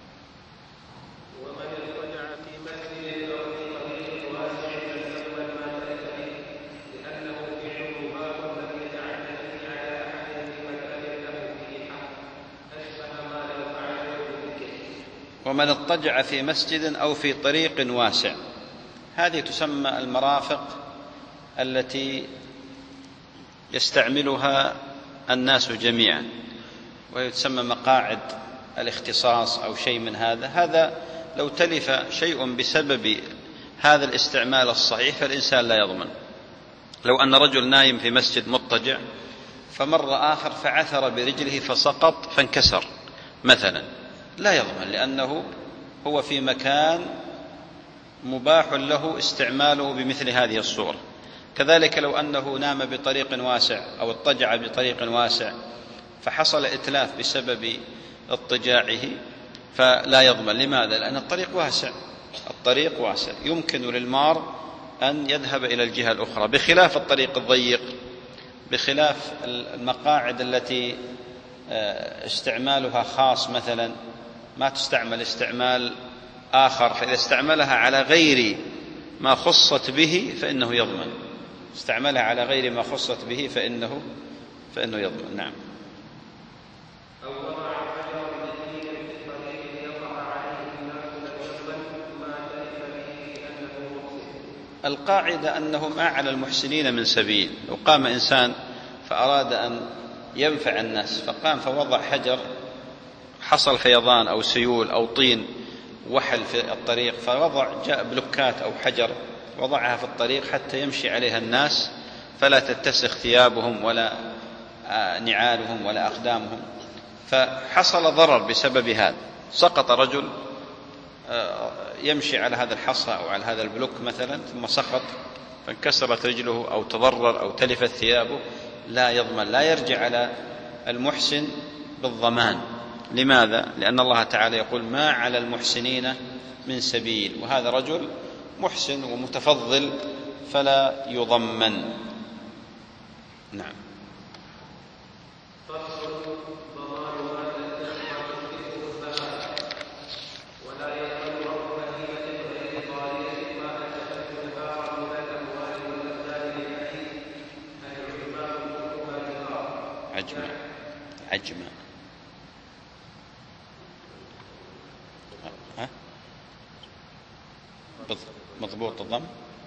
ومن اضطجع في مسجد أو في طريق واسع فليضمن ما تلف به، لأنه فعله باب لم يتعدد فيه على أحد في مكان له فيه حق، أشبه ما لو فعله بالذكر. ومن اضطجع في مسجد أو في طريق واسع، هذه تسمى المرافق التي يستعملها الناس جميعا، وهي تسمى مقاعد الاختصاص أو شيء من هذا. هذا لو تلف شيء بسبب هذا الاستعمال الصحيح فالإنسان لا يضمن. لو أن رجل نايم في مسجد مضطجع فمر آخر فعثر برجله فسقط فانكسر مثلا، لا يضمن، لأنه هو في مكان مباح له استعماله بمثل هذه الصورة. كذلك لو أنه نام بطريق واسع أو اضطجع بطريق واسع فحصل إتلاف بسبب اضطجاعه فلا يضمن. لماذا؟ لأن الطريق واسع، الطريق واسع يمكن للمار أن يذهب إلى الجهة الأخرى، بخلاف الطريق الضيق، بخلاف المقاعد التي استعمالها خاص مثلا ما تستعمل استعمال آخر، فإذا استعملها على غير ما خصت به فإنه يضمن، استعملها على غير ما خصت به فإنه فإنه يضمن. نعم. أو وضع حجر مثير في الطريق ليقع عليه الناس فليضمن ما تلف به لأنه محسن. القاعدة أنه ما على المحسنين من سبيل. لو قام إنسان فأراد أن ينفع الناس فقام فوضع حجر، حصل فيضان أو سيول أو طين وحل في الطريق، فوضع جاء بلوكات أو حجر وضعها في الطريق حتى يمشي عليها الناس فلا تتسخ ثيابهم ولا نعالهم ولا أقدامهم، فحصل ضرر بسبب هذا. سقط رجل يمشي على هذا الحصى أو على هذا البلوك مثلا ثم سقط فانكسرت رجله أو تضرر أو تلفت ثيابه، لا يضمن، لا يرجع على المحسن بالضمان. لماذا؟ لأن الله تعالى يقول ما على المحسنين من سبيل، وهذا رجل محسن ومتفضل فلا يضمن. نعم. عجمة عجمة ها؟ مضبوط الضم؟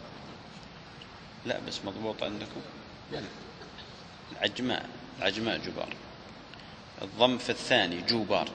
لا بس مضبوط عندكم؟ العجماء، العجماء جبار، الضم في الثاني جوبار.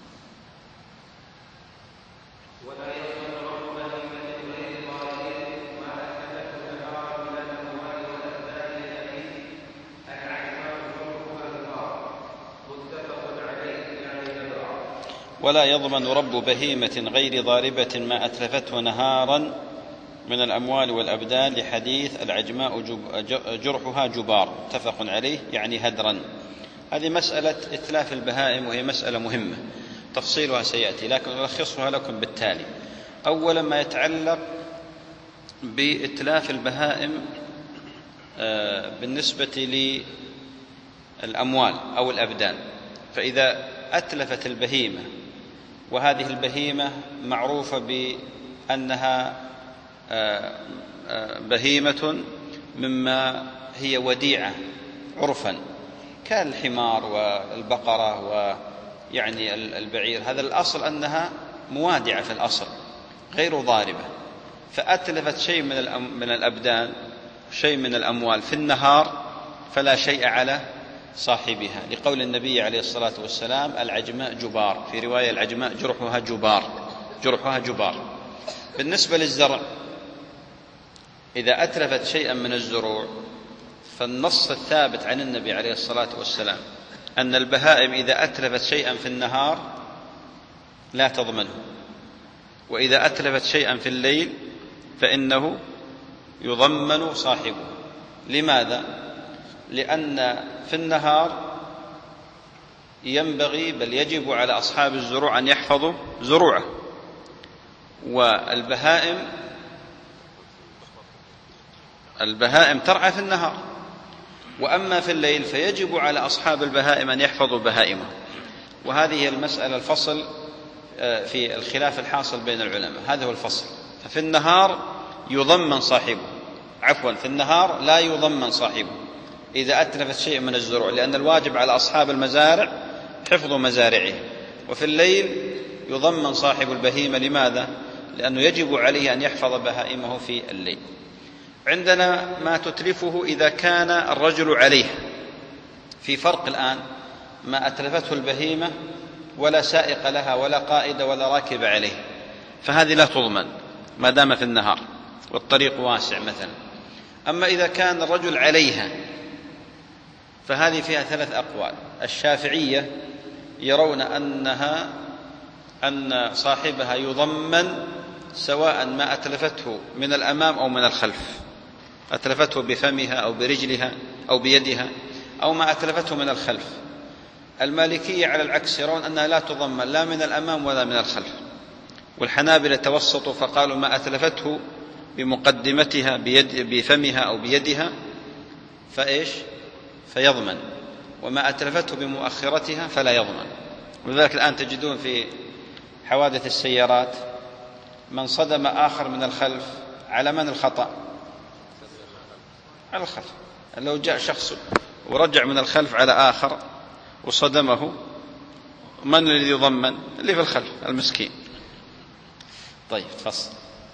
ولا يضمن رب بهيمة غير ضاربة ما أتلفته نهارا من الأموال والأبدان، لحديث العجماء جرحها جبار، متفق عليه، يعني هدرا. هذه مسألة إتلاف البهائم وهي مسألة مهمة، تفصيلها سيأتي، لكن ألخصها لكم بالتالي. أولا ما يتعلق بإتلاف البهائم بالنسبة للأموال أو الأبدان، فإذا أتلفت البهيمة وهذه البهيمة معروفة بأنها بهيمة مما هي وديعة عرفا كالحمار والبقرة ويعني البعير، هذا الأصل أنها موادعة في الأصل غير ضاربة، فأتلفت شيء من الأبدان شيء من الأموال في النهار فلا شيء على صاحبها، لقول النبي عليه الصلاة والسلام العجماء جبار، في رواية العجماء جرحها جبار، جرحها جبار. بالنسبة للزرع إذا أتلفت شيئا من الزروع فالنص الثابت عن النبي عليه الصلاة والسلام أن البهائم إذا أتلفت شيئا في النهار لا تضمنه، وإذا أتلفت شيئا في الليل فإنه يضمن صاحبه. لماذا؟ لأن في النهار ينبغي بل يجب على أصحاب الزروع أن يحفظوا زروعه، والبهائم البهائم ترعى في النهار، وأما في الليل فيجب على أصحاب البهائم أن يحفظوا بهائمه. وهذه المسألة الفصل في الخلاف الحاصل بين العلماء، هذا هو الفصل. ففي النهار يضمن صاحبه، عفوا في النهار لا يضمن صاحبه إذا أتلفت شيء من الزروع، لأن الواجب على أصحاب المزارع حفظ مزارعه. وفي الليل يضمن صاحب البهيمة. لماذا؟ لأنه يجب عليه أن يحفظ بهائمه في الليل. عندنا ما تتلفه إذا كان الرجل عليه، في فرق الآن، ما أتلفته البهيمة ولا سائق لها ولا قائد ولا راكب عليه، فهذه لا تضمن ما دام في النهار والطريق واسع مثلا. أما إذا كان الرجل عليها فهذه فيها ثلاث أقوال. الشافعية يرون أنها أن صاحبها يضمن سواء ما أتلفته من الأمام أو من الخلف، أتلفته بفمها أو برجلها أو بيدها، أو ما أتلفته من الخلف. المالكية على العكس يرون أنها لا تضمن لا من الأمام ولا من الخلف. والحنابلة توسطوا فقالوا ما أتلفته بمقدمتها بيد بفمها أو بيدها فإيش فيضمن، وما أتلفته بمؤخرتها فلا يضمن. ولذلك الآن تجدون في حوادث السيارات من صدم آخر من الخلف، على من الخطأ؟ على الخلف. لو جاء شخص ورجع من الخلف على آخر وصدمه، من الذي يضمن؟ اللي في الخلف المسكين. طيب تفصل.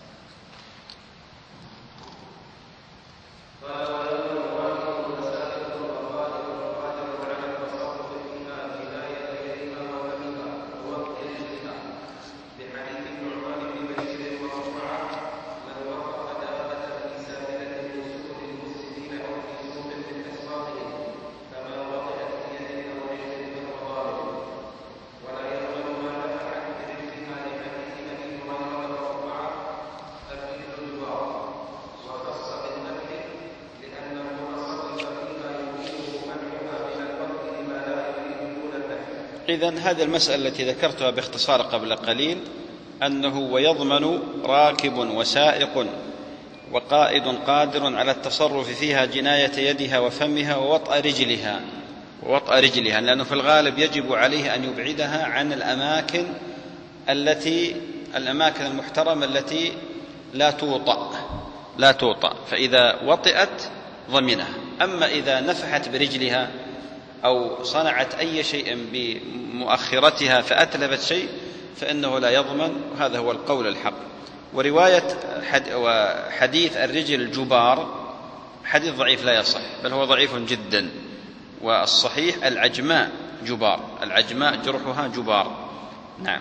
إذن هذه المسألة التي ذكرتها باختصار قبل قليل، أنه ويضمن راكب وسائق وقائد قادر على التصرف فيها جناية يدها وفمها ووطأ رجلها ووطأ رجلها لأنه في الغالب يجب عليه أن يبعدها عن الأماكن التي الأماكن المحترمة التي لا توطأ لا توطأ فإذا وطئت ضمنها. أما إذا نفحت برجلها أو صنعت أي شيء بمؤخرتها فأتلفت شيء فإنه لا يضمن، وهذا هو القول الحق. ورواية حديث الرجل الجبار حديث ضعيف لا يصح، بل هو ضعيف جدا. والصحيح العجماء جبار، العجماء جرحها جبار. نعم.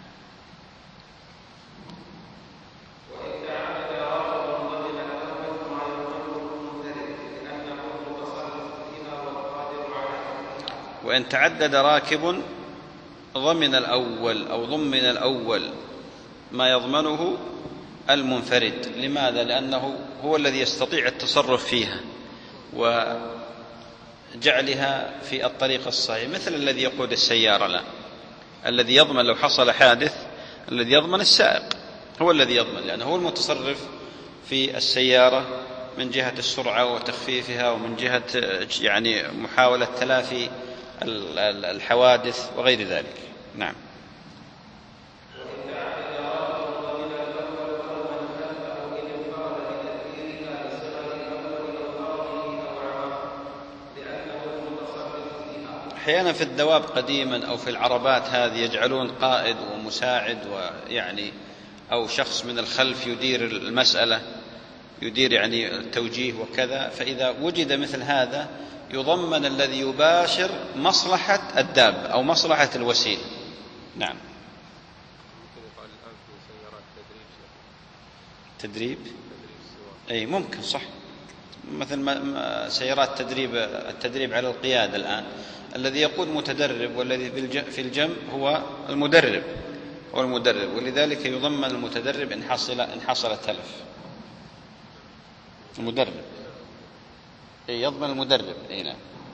وإن تعدد راكب ضمن الأول أو ضمن الأول ما يضمنه المنفرد. لماذا؟ لأنه هو الذي يستطيع التصرف فيها وجعلها في الطريق الصحيح، مثل الذي يقود السيارة. لا، الذي يضمن لو حصل حادث الذي يضمن السائق، هو الذي يضمن، لأنه هو المتصرف في السيارة من جهة السرعة وتخفيفها، ومن جهة يعني محاولة تلافي الحوادث وغير ذلك. نعم. أحيانا في الدواب قديما أو في العربات هذه يجعلون قائد ومساعد ويعني أو شخص من الخلف يدير المسألة، يدير يعني التوجيه وكذا. فإذا وجد مثل هذا يضمن الذي يباشر مصلحة الداب أو مصلحة الوسيلة. نعم. تدريب أي ممكن صح، مثل ما سيارات تدريب التدريب على القيادة الآن، الذي يقود متدرب والذي في الجنب هو المدرب هو المدرب ولذلك يضمن المتدرب إن حصل إن حصل تلف المدرب. يضمن المدرب هنا.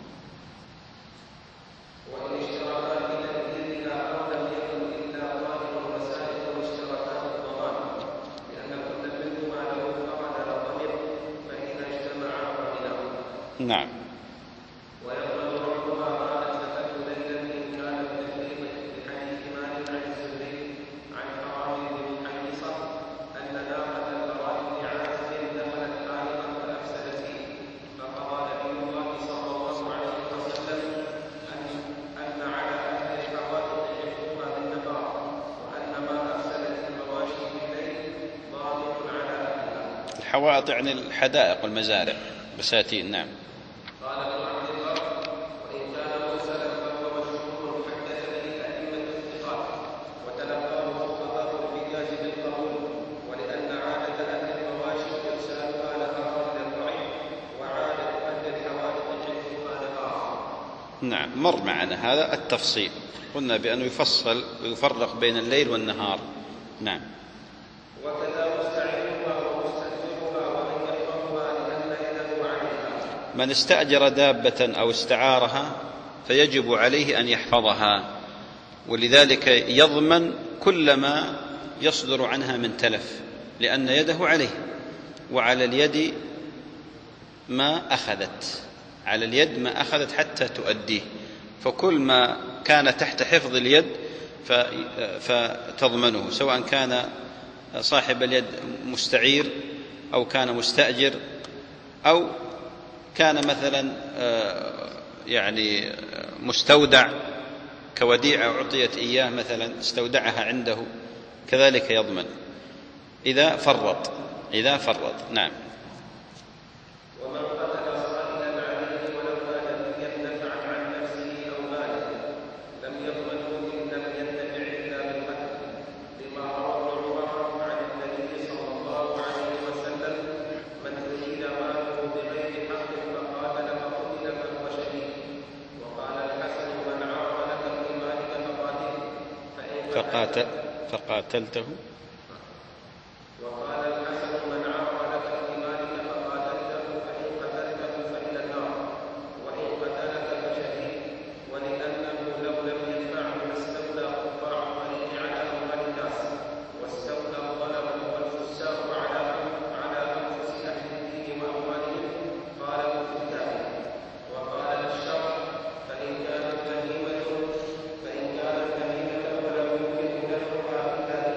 وإن اشتركا في تدبيرها أو لم يكن إلا ظاهر المسائل واشتركا في الضمان، لأن كل منهما له فرد ضمير فإذا اجتمعا فإنه نعم. ويضمن ربها ما أتلفته ليلا إن كان التفريط بحديث مالك عن الزهري عن حرام بن حنيصة أن ناقة البراء عازب دخلت حائطا فأفسدت فيه، فقضى نبي الله صلى الله عليه وسلم أن على أهل الحوادث حفظها بالنهار، وأن ما أفسدت المواشي بالليل ضابط على أهلها. الحوائط يعني الحدائق والمزارع، بساتين. نعم. قال ابن عبد البر: وإن كان مرسلا فهو مشهور حدث به أئمة الثقات وتلقاه خطباء الحجاج بالقبول، ولأن عادة أهل المواشي إرسالها لها إلى الرعي، وعادة أهل الحوادث حفظها لها. نعم، مر معنا هذا التفصيل، قلنا بأنه يفصل ويفرق بين الليل والنهار. نعم. وكذا مستعينها ومستأجرها ومن يحفظها لأن يده عليها. من استأجر دابة أو استعارها فيجب عليه أن يحفظها، ولذلك يضمن كل ما يصدر عنها من تلف، لأن يده عليه، وعلى اليد ما أخذت، على اليد ما أخذت حتى تؤديه، فكل ما كان تحت حفظ اليد فتضمنه، سواء كان صاحب اليد مستعير أو كان مستأجر أو كان مثلا يعني مستودع كوديعة أعطيت إياه مثلا استودعها عنده، كذلك يضمن إذا فرط إذا فرط. نعم. ومن قتل صائلا عليه ولو كان يدفع عن نفسه أو ماله لم يضمنه إن لم يدفع إلا بالقتل، لما روى ابن عمر عن النبي صلى الله عليه وسلم: من أريد ماله بغير حق فقاتل فقتل فهو شهيد. وقال الحسن: من عرض لك في مالك فقاتله فإن فقاتل فقاتلته وقال الحسن: من عرض لك في مالك فقاتلته فإن قتلته فإلى النار، وإن قتلك فشهيد. ولأنه لو لم يدفعه لاستولى قطاع الطريق على أموال الناس، واستولى الظلمة والفساق على على أنفس أهل الدين وأموالهم، قاله في التابع. وقال الشرع: فإن كانت بهيمة فإن كانت بهيمة ولم يمكن دفعها إلا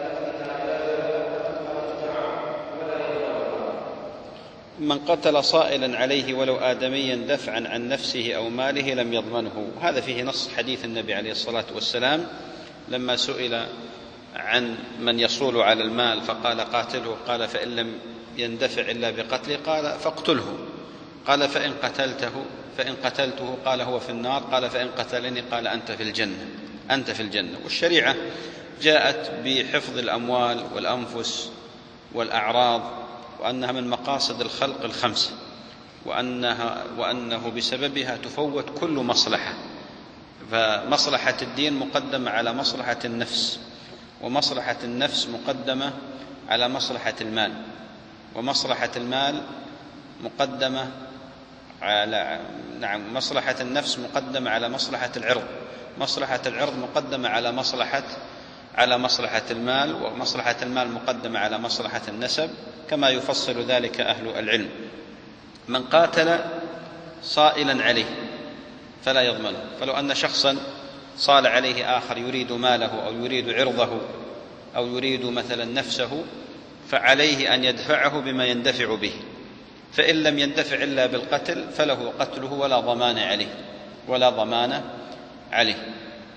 من قتل صائلا عليه ولو آدميا دفعا عن نفسه أو ماله لم يضمنه. هذا فيه نص حديث النبي عليه الصلاة والسلام لما سئل عن من يصول على المال فقال قاتله، قال فإن لم يندفع إلا بقتله، قال فاقتله، قال فإن قتلته فإن قتلته قال هو في النار، قال فإن قتلني قال أنت في الجنة أنت في الجنة. والشريعة جاءت بحفظ الأموال والأنفس والأعراض، وأنها من مقاصد الخلق الخمسة، وأنها وأنه بسببها تفوت كل مصلحة، فمصلحة الدين مقدمة على مصلحة النفس، ومصلحة النفس مقدمة على مصلحة المال، ومصلحة المال مقدمة على نعم مصلحة النفس مقدمة على مصلحة العرض، مصلحة العرض مقدمة على مصلحة على مصلحة المال، ومصلحة المال مقدمة على مصلحة النسب، كما يفصل ذلك أهل العلم. من قاتل صائلا عليه فلا يضمنه، فلو أن شخصا صال عليه آخر يريد ماله أو يريد عرضه أو يريد مثلا نفسه، فعليه أن يدفعه بما يندفع به، فإن لم يندفع إلا بالقتل فله قتله ولا ضمان عليه ولا ضمان عليه.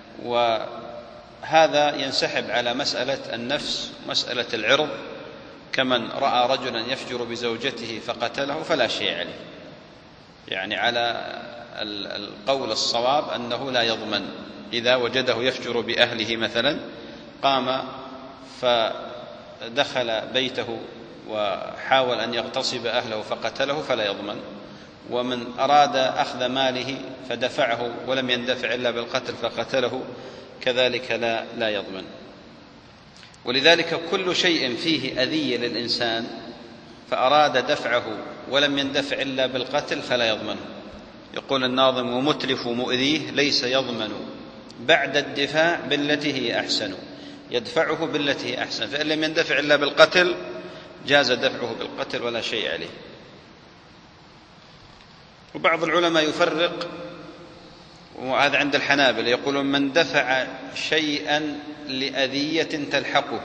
وهذا ينسحب على مسألة النفس، مسألة العرض، كمن رأى رجلا يفجر بزوجته فقتله فلا شيء عليه، يعني على القول الصواب أنه لا يضمن. إذا وجده يفجر بأهله مثلا، قام فدخل بيته وحاول أن يغتصب أهله فقتله فلا يضمن. ومن أراد أخذ ماله فدفعه ولم يندفع إلا بالقتل فقتله، كذلك لا, لا يضمن. ولذلك كل شيء فيه أذية للإنسان فأراد دفعه ولم يندفع إلا بالقتل فلا يضمنه. يقول الناظم: ومتلف مؤذيه ليس يضمن بعد الدفاع بالتي هي أحسن، يدفعه بالتي هي أحسن، فإن لم يندفع إلا بالقتل جاز دفعه بالقتل ولا شيء عليه. وبعض العلماء يفرق، وهذا عند الحنابلة، يقولون: من دفع شيئا لأذية تلحقه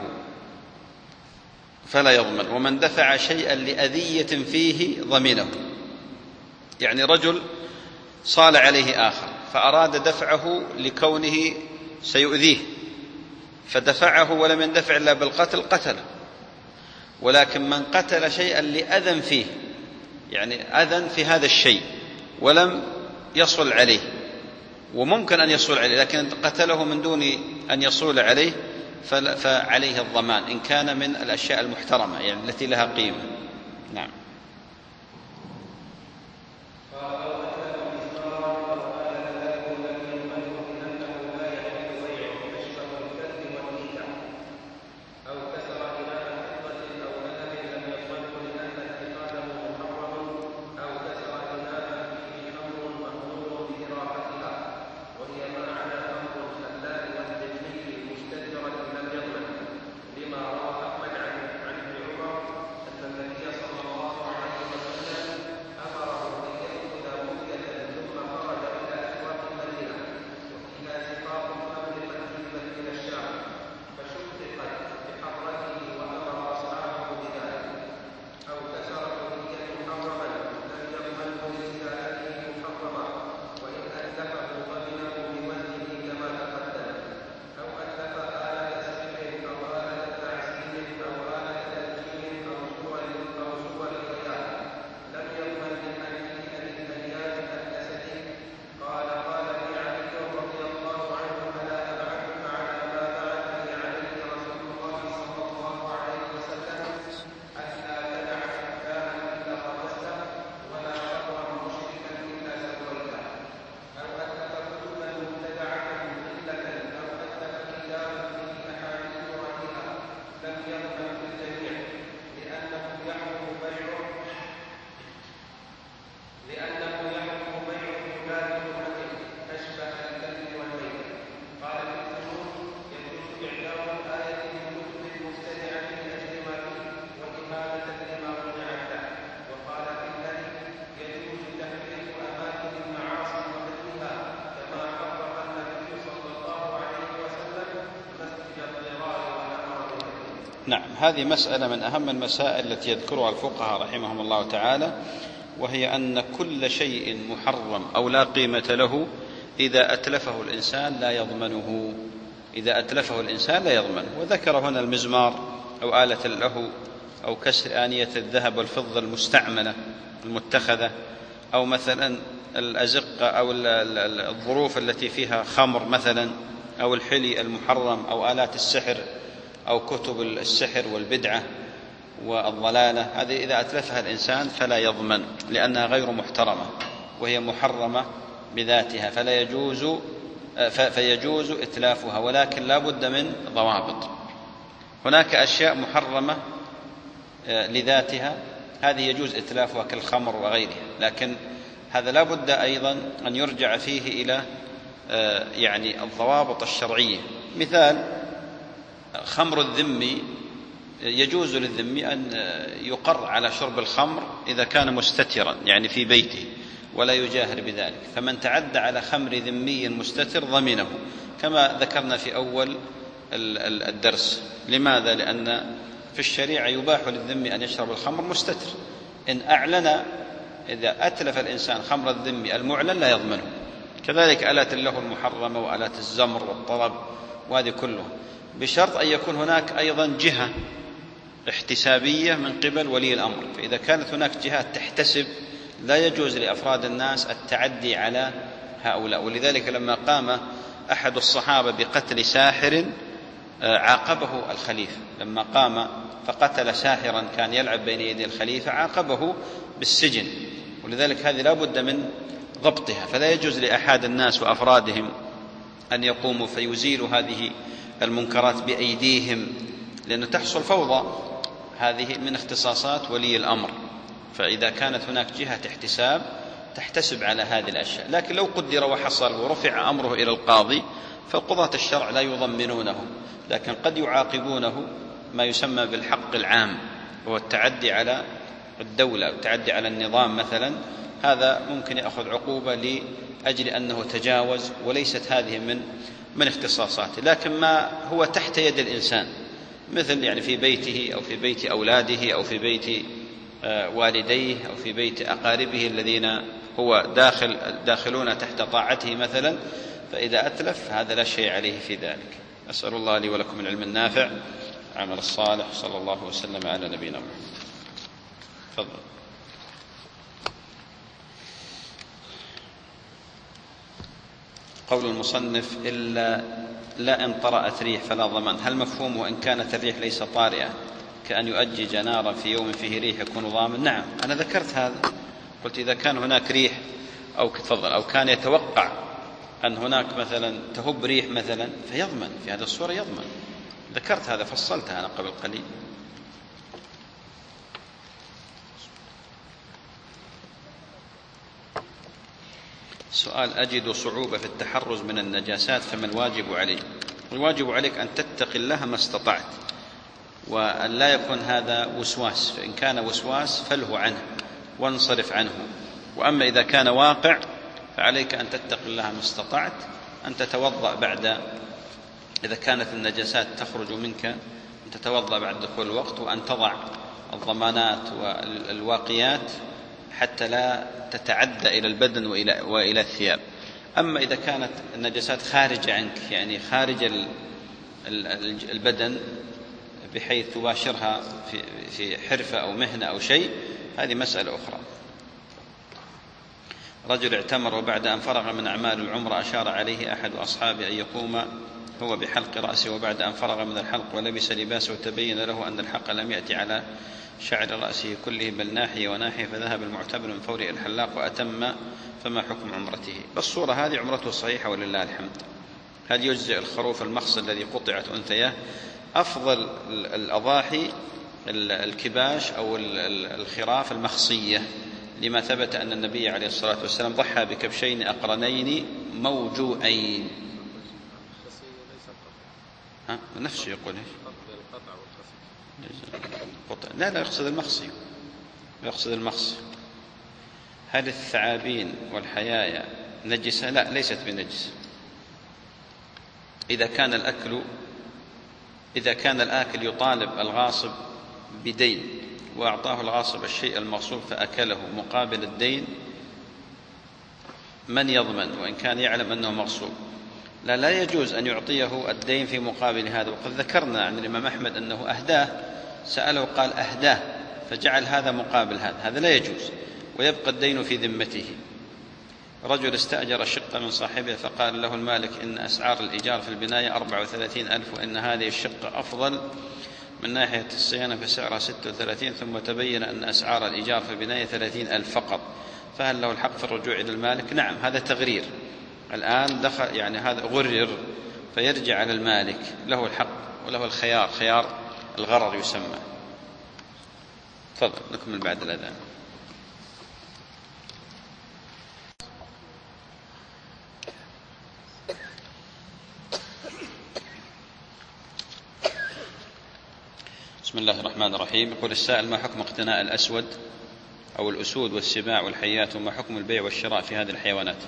فلا يضمن، ومن دفع شيئا لأذية فيه ضمنه. يعني رجل صال عليه آخر فأراد دفعه لكونه سيؤذيه فدفعه ولم يندفع إلا بالقتل قتله. ولكن من قتل شيئا لأذى فيه، يعني أذى في هذا الشيء ولم يصل عليه، وممكن أن يصل عليه لكن قتله من دون أن يصول عليه، فعليه الضمان إن كان من الأشياء المحترمة يعني التي لها قيمة. نعم. نعم. هذه مسألة من أهم المسائل التي يذكرها الفقهاء رحمهم الله تعالى، وهي أن كل شيء محرم أو لا قيمة له إذا أتلفه الإنسان لا يضمنه، إذا أتلفه الإنسان لا يضمنه. وذكر هنا المزمار أو آلة له أو كسر آنية الذهب والفضة المستعملة المتخذة، أو مثلا الأزقة أو الظروف التي فيها خمر مثلا، أو الحلي المحرم، أو آلات السحر، أو كتب السحر والبدعة والضلالة. هذه إذا أتلفها الإنسان فلا يضمن لأنها غير محترمة وهي محرمة بذاتها، فلا يجوز فيجوز إتلافها، ولكن لا بد من ضوابط. هناك أشياء محرمة لذاتها هذه يجوز إتلافها كالخمر وغيرها، لكن هذا لا بد أيضا أن يرجع فيه إلى يعني الضوابط الشرعية. مثال: خمر الذمي يجوز للذمي أن يقر على شرب الخمر إذا كان مستترا يعني في بيته ولا يجاهر بذلك، فمن تعدى على خمر ذمي مستتر ضمنه كما ذكرنا في أول الدرس. لماذا؟ لأن في الشريعة يباح للذمي أن يشرب الخمر مستتر، إن أعلن إذا أتلف الإنسان خمر الذمي المعلن لا يضمنه. كذلك آلات له المحرمة وآلات الزمر والطرب، وهذه كلها بشرط أن يكون هناك أيضا جهة احتسابية من قبل ولي الأمر. فإذا كانت هناك جهات تحتسب لا يجوز لأفراد الناس التعدي على هؤلاء. ولذلك لما قام أحد الصحابة بقتل ساحر عاقبه الخليفة، لما قام فقتل ساحرا كان يلعب بين يدي الخليفة عاقبه بالسجن. ولذلك هذه لا بد من ضبطها، فلا يجوز لأحد الناس وأفرادهم أن يقوموا فيزيلوا هذه المنكرات بأيديهم، لأنه تحصل فوضى. هذه من اختصاصات ولي الأمر، فإذا كانت هناك جهة احتساب تحتسب على هذه الأشياء. لكن لو قدر وحصل ورفع أمره إلى القاضي فقضاة الشرع لا يضمنونه، لكن قد يعاقبونه ما يسمى بالحق العام، وهو التعدي على الدولة والتعدي على النظام مثلا. هذا ممكن يأخذ عقوبة لأجل أنه تجاوز، وليست هذه من من اختصاصاته. لكن ما هو تحت يد الإنسان، مثل يعني في بيته أو في بيت أولاده أو في بيت والديه أو في بيت أقاربه الذين هو داخل داخلون تحت طاعته مثلا، فإذا أتلف هذا لا شيء عليه في ذلك. أسأل الله لي ولكم العلم النافع عمل الصالح، صلى الله وسلم على نبينا محمد. تفضل. قول المصنف إلا لا إن طرأت ريح فلا ضمان، هل مفهومه إن كانت الريح ليس طارئة كأن يؤجج نارا في يوم فيه ريح يكون ضامن؟ نعم، أنا ذكرت هذا، قلت إذا كان هناك ريح أو تفضل أو كان يتوقع أن هناك مثلا تهب ريح مثلا فيضمن، في هذه الصورة يضمن. ذكرت هذا، فصلتها أنا قبل قليل. سؤال: أجد صعوبة في التحرز من النجاسات، فما الواجب علي؟ الواجب عليك أن تتقي الله ما استطعت، وأن لا يكون هذا وسواس، فإن كان وسواس فله عنه وانصرف عنه. وأما إذا كان واقع فعليك أن تتقي الله ما استطعت، أن تتوضأ بعد، إذا كانت النجاسات تخرج منك أن تتوضأ بعد دخول الوقت، وأن تضع الضمانات والواقيات حتى لا تتعدى إلى البدن وإلى, وإلى الثياب. أما إذا كانت النجاسات خارج عنك، يعني خارج البدن بحيث تباشرها في حرفة أو مهنة أو شيء، هذه مسألة أخرى. رجل اعتمر وبعد أن فرغ من أعمال العمرة أشار عليه أحد أصحابه أن يقوم هو بحلق رأسه، وبعد أن فرغ من الحلق ولبس لباسه وتبين له أن الحلق لم يأتي على شعر رأسه كله بل ناحية وناحية، فذهب المعتمر من فوره الحلاق وأتم، فما حكم عمرته؟ بالصورة هذه عمرته صحيحة ولله الحمد. هل يجزئ الخروف المخص الذي قطعت أنثياه؟ أفضل الأضاحي الكباش أو الخراف المخصية، لما ثبت أن النبي عليه الصلاة والسلام ضحى بكبشين أقرنين موجوئين. ها نفسه يقول ايش؟ لا لا يقصد المخصي، يقصد المخصي. هل الثعابين والحيايا نجسة؟ لا، ليست بنجس. إذا كان الأكل إذا كان الآكل يطالب الغاصب بدين وأعطاه الغاصب الشيء المغصوب فأكله مقابل الدين، من يضمن وإن كان يعلم أنه مغصوب؟ لا لا يجوز أن يعطيه الدين في مقابل هذا. وقد ذكرنا عن الإمام أحمد أنه أهداه، سأله قال أهداه فجعل هذا مقابل هذا، هذا لا يجوز، ويبقى الدين في ذمته. رجل استأجر شقة من صاحبه فقال له المالك إن أسعار الإيجار في البناية أربعة وثلاثين ألف، وإن هذه الشقة أفضل من ناحية الصيانة فسعرها ستة وثلاثين، ثم تبين أن أسعار الإيجار في البناية ثلاثين ألف فقط، فهل له الحق في الرجوع إلى المالك؟ نعم، هذا تغرير، الآن دخل يعني هذا غرر، فيرجع على المالك، له الحق وله الخيار، خيار الغرر يسمى. تفضل نكمل بعد الأذان. بسم الله الرحمن الرحيم. يقول السائل: ما حكم اقتناء الأسود أو الأسود والسباع والحيات، وما حكم البيع والشراء في هذه الحيوانات؟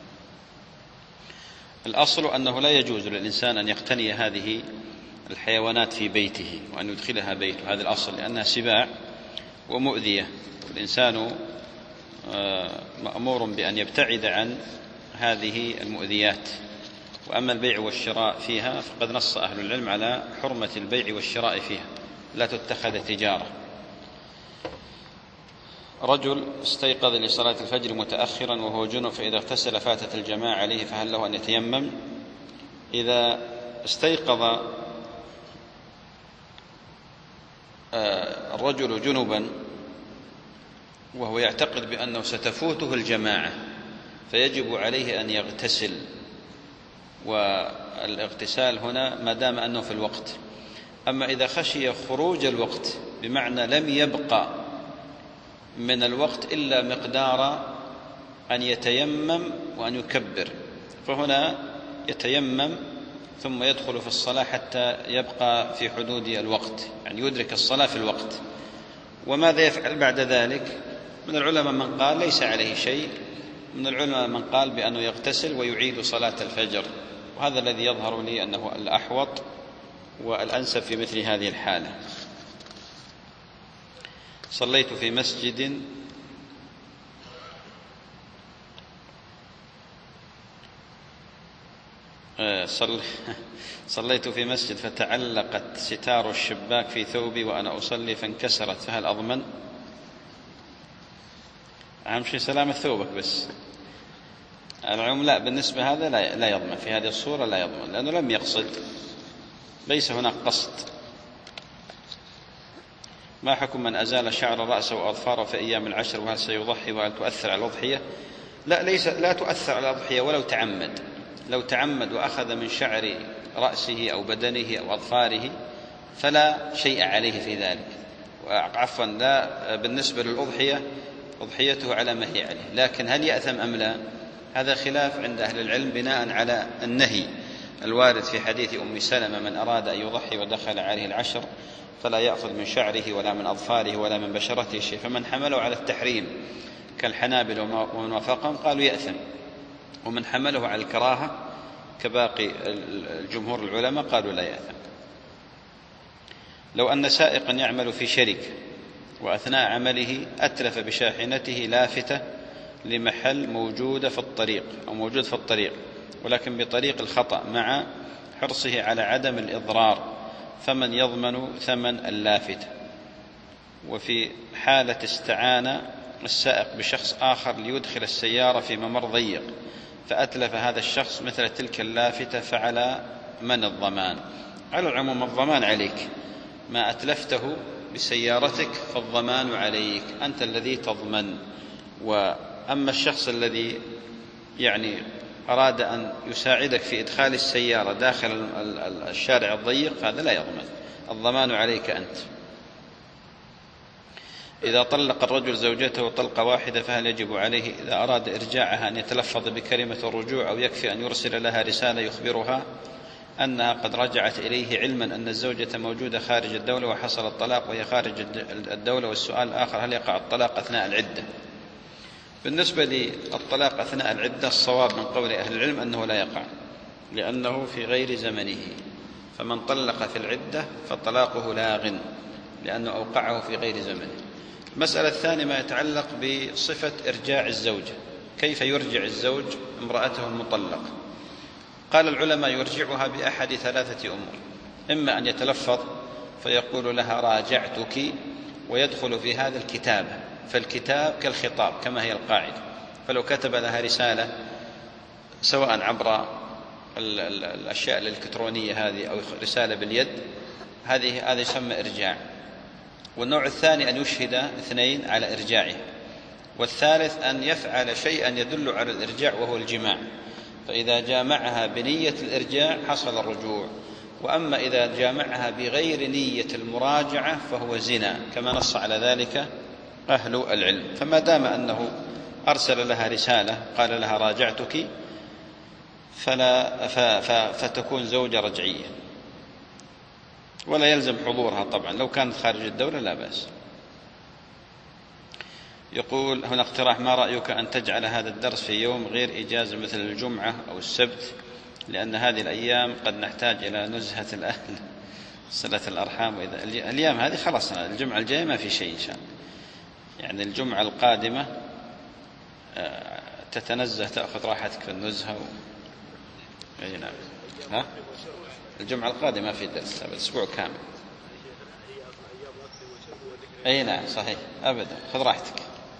الأصل أنه لا يجوز للإنسان أن يقتني هذه الحيوانات في بيته وأن يدخلها بيته، هذا الأصل، لأنها سباع ومؤذية، والإنسان مأمور بأن يبتعد عن هذه المؤذيات. وأما البيع والشراء فيها فقد نص أهل العلم على حرمة البيع والشراء فيها، لا تتخذ تجارة. رجل استيقظ لصلاة الفجر متأخرا وهو جنب، فإذا اغتسل فاتت الجماعة عليه، فهل له أن يتيمم؟ إذا استيقظ الرجل جنبا وهو يعتقد بأنه ستفوته الجماعة فيجب عليه أن يغتسل، والاغتسال هنا ما دام أنه في الوقت. أما إذا خشي خروج الوقت بمعنى لم يبقى من الوقت إلا مقدار أن يتيمم وأن يكبر، فهنا يتيمم ثم يدخل في الصلاة حتى يبقى في حدود الوقت، يعني يدرك الصلاة في الوقت. وماذا يفعل بعد ذلك؟ من العلماء من قال ليس عليه شيء، من العلماء من قال بأنه يغتسل ويعيد صلاة الفجر، وهذا الذي يظهر لي أنه الأحوط والأنسب في مثل هذه الحالة. صليت في مسجد صل... صليت في مسجد فتعلقت ستار الشباك في ثوبي وأنا أصلي فانكسرت، فهل أضمن؟ أهم شيء سلامة ثوبك بس. العموم لا، بالنسبة هذا لا, لا يضمن في هذه الصورة، لا يضمن لأنه لم يقصد، ليس هناك قصد. ما حكم من أزال شعر رأسه وأظفاره في أيام العشر، وهل سيضحي وهل تؤثر على الأضحية؟ لا، ليس لا تؤثر على الأضحية ولو تعمد. لو تعمد وأخذ من شعر رأسه أو بدنه أو أظفاره فلا شيء عليه في ذلك. عفوا لا، بالنسبة للأضحية أضحيته على ما هي عليه، لكن هل يأثم أم لا؟ هذا خلاف عند أهل العلم بناء على النهي الوارد في حديث أم سلمة: من أراد أن يضحي ودخل عليه العشر فلا يأخذ من شعره ولا من أظفاره ولا من بشرته شيء. فمن حمله على التحريم كالحنابل ومن وافقهم قالوا يأثم، ومن حمله على الكراهة كباقي الجمهور العلماء قالوا لا يأثم. لو أن سائقا يعمل في شركة وأثناء عمله أتلف بشاحنته لافتة لمحل موجودة في الطريق أو موجود في الطريق ولكن بطريق الخطأ مع حرصه على عدم الإضرار، فمن يضمن ثمن اللافتة؟ وفي حالة استعان السائق بشخص آخر ليدخل السيارة في ممر ضيق فأتلف هذا الشخص مثل تلك اللافتة، فعلى من الضمان؟ على العموم الضمان عليك، ما أتلفته بسيارتك فالضمان عليك، أنت الذي تضمن. وأما الشخص الذي يعني أراد أن يساعدك في إدخال السيارة داخل الشارع الضيق فهذا لا يضمن، الضمان عليك أنت. إذا طلق الرجل زوجته طلقة واحدة فهل يجب عليه إذا أراد إرجاعها أن يتلفظ بكلمة الرجوع، أو يكفي أن يرسل لها رسالة يخبرها أنها قد رجعت إليه علما أن الزوجة موجودة خارج الدولة وحصل الطلاق وهي خارج الدولة؟ والسؤال الآخر: هل يقع الطلاق أثناء العدة؟ بالنسبة للطلاق أثناء العدة الصواب من قول أهل العلم أنه لا يقع، لأنه في غير زمنه، فمن طلق في العدة فطلاقه لاغ لأنه أوقعه في غير زمنه. المسألة الثانية ما يتعلق بصفة إرجاع الزوجة، كيف يرجع الزوج امرأته المطلقة؟ قال العلماء يرجعها بأحد ثلاثة أمور: إما أن يتلفظ فيقول لها راجعتك ويدخل في هذا الكتابة، فالكتاب كالخطاب كما هي القاعدة، فلو كتب لها رسالة سواء عبر الأشياء الإلكترونية هذه أو رسالة باليد، هذه هذا يسمى إرجاع. والنوع الثاني أن يشهد اثنين على إرجاعه، والثالث أن يفعل شيئا يدل على الإرجاع وهو الجماع، فإذا جامعها بنية الإرجاع حصل الرجوع، وأما إذا جامعها بغير نية المراجعة فهو زنا كما نص على ذلك أهل العلم. فما دام أنه أرسل لها رسالة قال لها راجعتك فلا فتكون زوجة رجعية، ولا يلزم حضورها طبعا، لو كانت خارج الدولة لا بأس. يقول هنا اقتراح: ما رأيك أن تجعل هذا الدرس في يوم غير إجازة مثل الجمعة أو السبت، لأن هذه الأيام قد نحتاج إلى نزهة الأهل صلة الأرحام، وإذا الأيام هذه خلاص الجمعة الجاية ما في شيء إن شاء الله، يعني الجمعة القادمة تتنزه تأخذ راحتك في النزهة و... أي نعم. ها؟ الجمعة القادمة في درس أسبوع كامل. أي نعم صحيح أبدا، خذ راحتك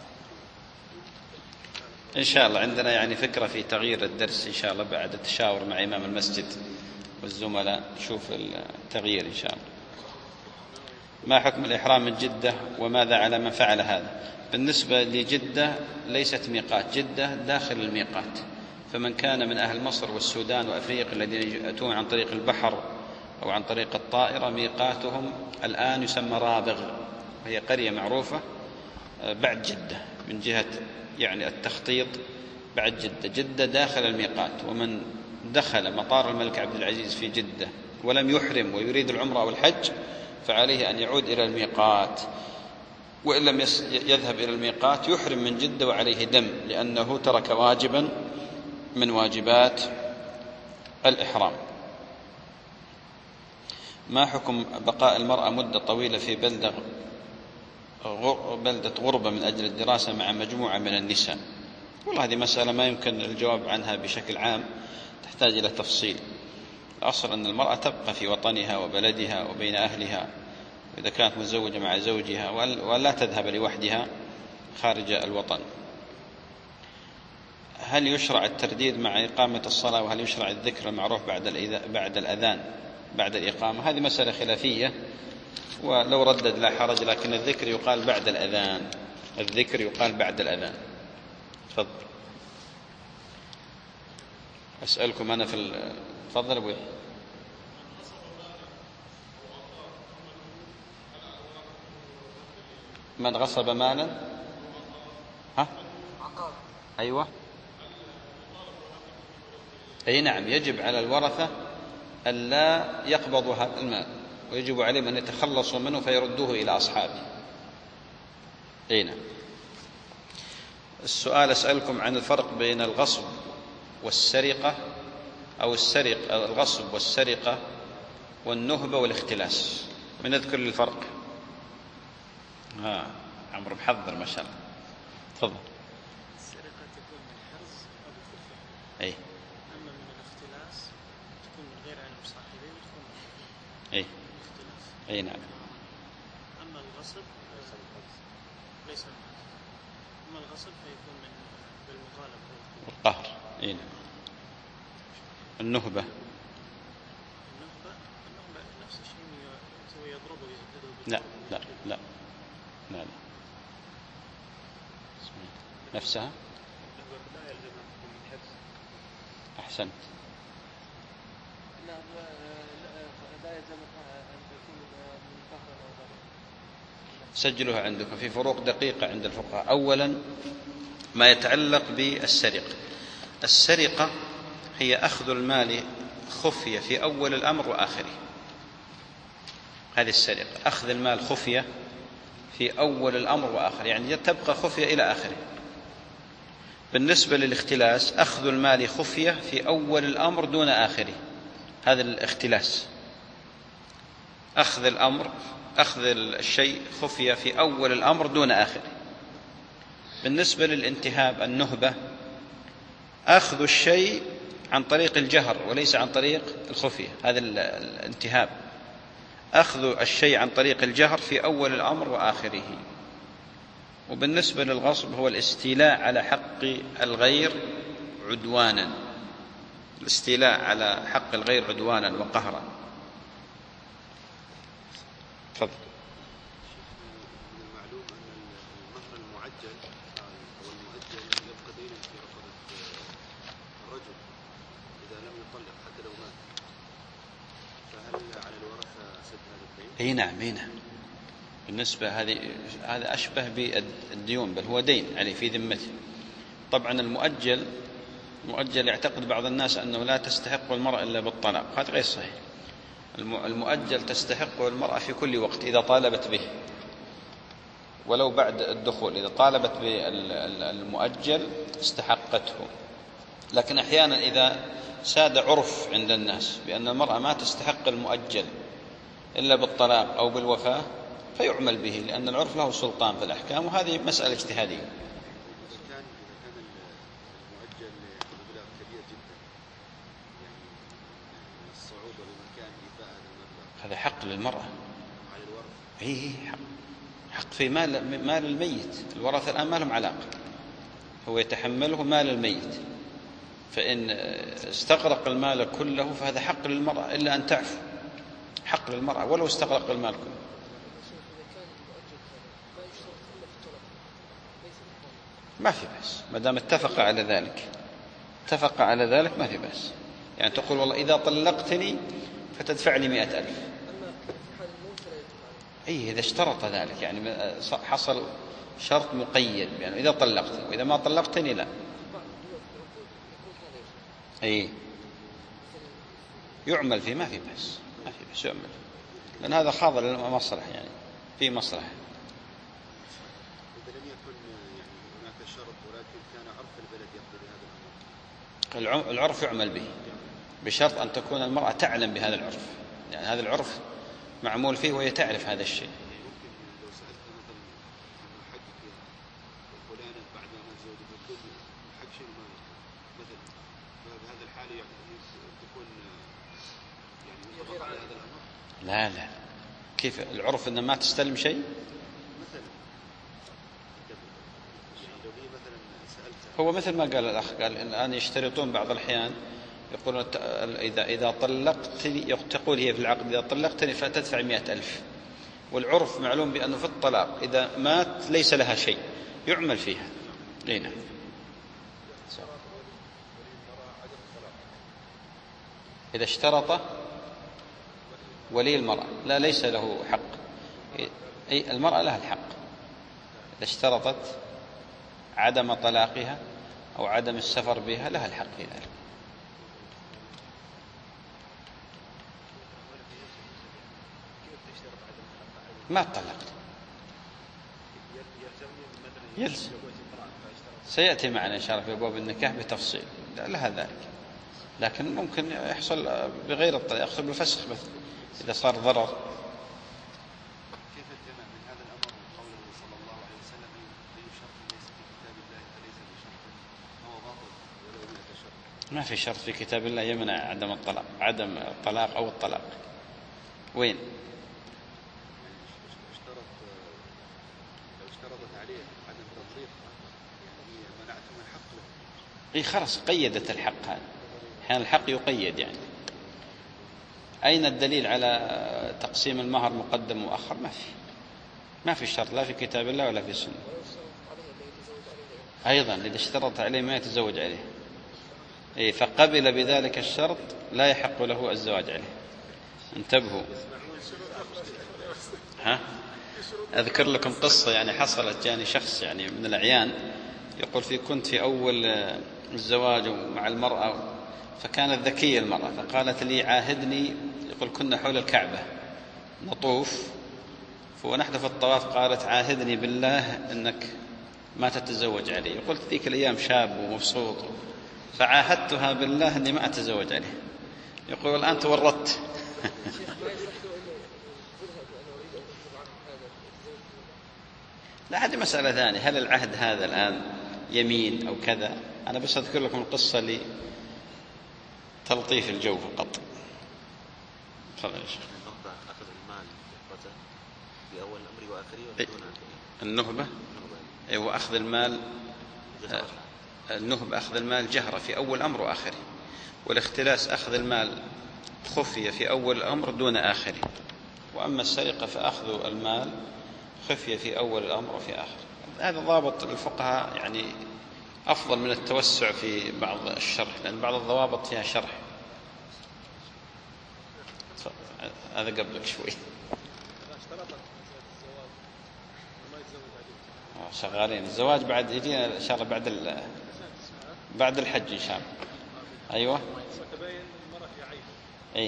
إن شاء الله. عندنا يعني فكرة في تغيير الدرس إن شاء الله بعد التشاور مع إمام المسجد والزملاء، نشوف التغيير إن شاء الله. ما حكم الإحرام من جدة وماذا على من فعل هذا؟ بالنسبة لجدة ليست ميقات، جدة داخل الميقات، فمن كان من أهل مصر والسودان وأفريقيا الذين يأتون عن طريق البحر أو عن طريق الطائرة ميقاتهم الآن يسمى رابغ، وهي قرية معروفة بعد جدة من جهة يعني التخطيط بعد جدة. جدة داخل الميقات، ومن دخل مطار الملك عبد العزيز في جدة ولم يحرم ويريد العمرة أو الحج فعليه أن يعود إلى الميقات، وإن لم يذهب إلى الميقات يحرم من جدة وعليه دم، لأنه ترك واجبا من واجبات الإحرام. ما حكم بقاء المرأة مدة طويلة في بلدة بلدة غربة من أجل الدراسة مع مجموعة من النساء؟ والله هذه مسألة ما يمكن الجواب عنها بشكل عام، تحتاج إلى تفصيل. الأصل أن المرأة تبقى في وطنها وبلدها وبين أهلها، إذا كانت متزوجة مع زوجها، ولا تذهب لوحدها خارج الوطن. هل يشرع الترديد مع إقامة الصلاة؟ وهل يشرع الذكر المعروف بعد بعد الأذان بعد الإقامة؟ هذه مسألة خلافية، ولو ردد لا حرج، لكن الذكر يقال بعد الأذان، الذكر يقال بعد الأذان. تفضل. أسألكم أنا في ال... تفضل أبوي. من غصب مالا ها أيوة أي نعم، يجب على الورثة ألا يقبضوا هذا المال، ويجب عليهم أن يتخلصوا منه فيردوه إلى أصحابه. أي نعم. السؤال أسألكم عن الفرق بين الغصب والسرقة، أو السرقة الغصب والسرقة والنهبة والاختلاس. من يذكر لي الفرق؟ ها عمرو محضر ما شاء الله. تفضل. السرقة تكون من حرز أو بالكفر. أي. أما من الاختلاس تكون من غير علم صاحبه وتكون من أي. الاختلاس. أي نعم. أما الغصب ليس من حرز. أما الغصب فيكون من بالمغالبة والقهر. أي نعم. النهبة النهبة النهبة نفس الشيء، هو يضربه ويهدده. لا لا لا لا, لا. نفسها لا يلزم أن تكون من حرز. أحسنت. لا لا يلزم أن تكون من قهر أو ضرر. سجلوها عندكم في فروق دقيقة عند الفقهاء. أولا ما يتعلق بالسرقة، السرقة هي أخذ المال خفية في أول الأمر وآخره، هذه السرقة، أخذ المال خفية في أول الأمر وآخره، يعني تبقى خفية إلى آخره. بالنسبة للاختلاس أخذ المال خفية في أول الأمر دون آخره، هذا الاختلاس، أخذ الأمر أخذ الشيء خفية في أول الأمر دون آخره. بالنسبة للانتهاب النهبة أخذ الشيء عن طريق الجهر وليس عن طريق الخفية، هذا الانتهاب، أخذ الشيء عن طريق الجهر في أول الأمر وآخره. وبالنسبة للغصب هو الاستيلاء على حق الغير عدوانا، الاستيلاء على حق الغير عدوانا وقهرا. تفضل. من المعلوم أن المهر المعجل أو المؤجل يبقى دينا في رقبة الرجل إذا لم يطلق حتى لو مات، فهل على الورثة سد هذا الدين؟ اي نعم. اي نعم. بالنسبة هذه هذا أشبه بالديون، بل هو دين عليه في ذمته. طبعا المؤجل مؤجل يعتقد بعض الناس أنه لا تستحق المرأة إلا بالطلاق، هذا غير صحيح. المؤجل تستحق المرأة في كل وقت إذا طالبت به، ولو بعد الدخول إذا طالبت بالمؤجل استحقته. لكن أحيانا إذا ساد عرف عند الناس بأن المرأة ما تستحق المؤجل إلا بالطلاق أو بالوفاة فيعمل به، لأن العرف له سلطان في الأحكام، وهذه مسألة اجتهادية. إذا كان إذا كان المؤجل بمبلغ كبير جدا، يعني الصعوبة بمكان إيفاء هذا المبلغ، هذا حق للمرأة على الورثة. إيه حق حق في مال مال الميت. الورثة الآن ما لهم علاقة، هو يتحمله مال الميت، فإن استغرق المال كله فهذا حق للمرأة إلا أن تعفو، حق للمرأة ولو استغرق المال كله. ما في بأس ما دام اتفق على ذلك، اتفق على ذلك ما في بأس. يعني تقول والله إذا طلقتني فتدفع لي مئة ألف، أي إذا اشترط ذلك، يعني حصل شرط مقيد يعني إذا طلقتني، وإذا ما طلقتني لا. أي يعمل فيه، ما في بس، ما في بس يعمل فيه، لأن هذا خاضع للمصلحة، يعني في مصلحة. إذا لم يكن يعني هناك شرط ولكن كان عرف البلد يقضي بهذا الأمر. العرف يعمل به بشرط أن تكون المرأة تعلم بهذا العرف، يعني هذا العرف معمول فيه وهي تعرف هذا الشيء. ممكن لو سألتها مثلا عن حقك يا فلانة بعد ما تزوجت تقول حق شيء ما مثلا، فبهذا الحال يعني تكون يعني يطبق على هذا الأمر. لا لا، كيف العرف أن ما تستلم شيء؟ مثلا يعني لو هي مثلا سألتها، هو مثل ما قال الأخ، قال الآن يشترطون بعض الأحيان يقولون إذا إذا طلقتني، تقول هي في العقد إذا طلقتني فتدفع مئة ألف، والعرف معلوم بأنه في الطلاق إذا مات ليس لها شيء يعمل فيها. نعم. إذا اشترط ولي المرأة لا ليس له حق، أي المرأة لها الحق إذا اشترطت عدم طلاقها أو عدم السفر بها لها الحق في ذلك. ما طلقت يلزم، سيأتي معنا إن شاء الله في أبواب النكاح بتفصيل لها ذلك، لكن ممكن يحصل بغير الطلاق، يحصل بالفسخ بس إذا صار ضرر. كيف الجمع من هذا الأمر وقوله صلى الله عليه وسلم أي شرط ليس في كتاب الله فليس بشرط هو باطل ولو مئة شرط؟ ما في شرط في كتاب الله يمنع عدم الطلاق، عدم الطلاق أو الطلاق. وين؟ اشترط لو اشترطت عليه عدم تطليقها هي منعته من حق له. إيه خلاص قيدت الحق، هذا أحيانا الحق يقيد. يعني أين الدليل على تقسيم المهر مقدم مؤخر؟ ما في، ما في شرط لا في كتاب الله ولا في السنة. أيضا إذا اشترط عليه ما يتزوج عليه، إيه فقبل بذلك الشرط لا يحق له الزواج عليه. انتبهوا. ها؟ أذكر لكم قصة يعني حصلت، جاني شخص يعني من الأعيان يقول في كنت في أول الزواج مع المرأة، فكانت ذكية المرأة فقالت لي عاهدني، يقول كنا حول الكعبة نطوف ونحن في الطواف، قالت عاهدني بالله أنك ما تتزوج علي. قلت ذيك الأيام شاب ومبسوط فعاهدتها بالله أني ما أتزوج عليه. يقول الآن تورطت. لا هذه مسألة ثانية، هل العهد هذا الآن يمين أو كذا؟ أنا بس أذكر لكم القصة لتلطيف الجو فقط. تفضل يا شيخ. النهبة أخذ المال في أول الأمر وآخره ولا دون آخره؟ النهبة أيوة أخذ المال، النهبة أخذ المال جهرة في أول أمر وآخره، والاختلاس أخذ المال خفية في أول الأمر دون آخره، وأما السرقة فأخذ المال خفية في أول الأمر وفي آخره. هذا ضابط الفقهاء يعني أفضل من التوسع في بعض الشرح، لأن بعض الضوابط فيها شرح. هذا قبلك شوي. شغالين الزواج بعد يجينا إن شاء الله بعد بعد الحج إن شاء الله. أيوة. أي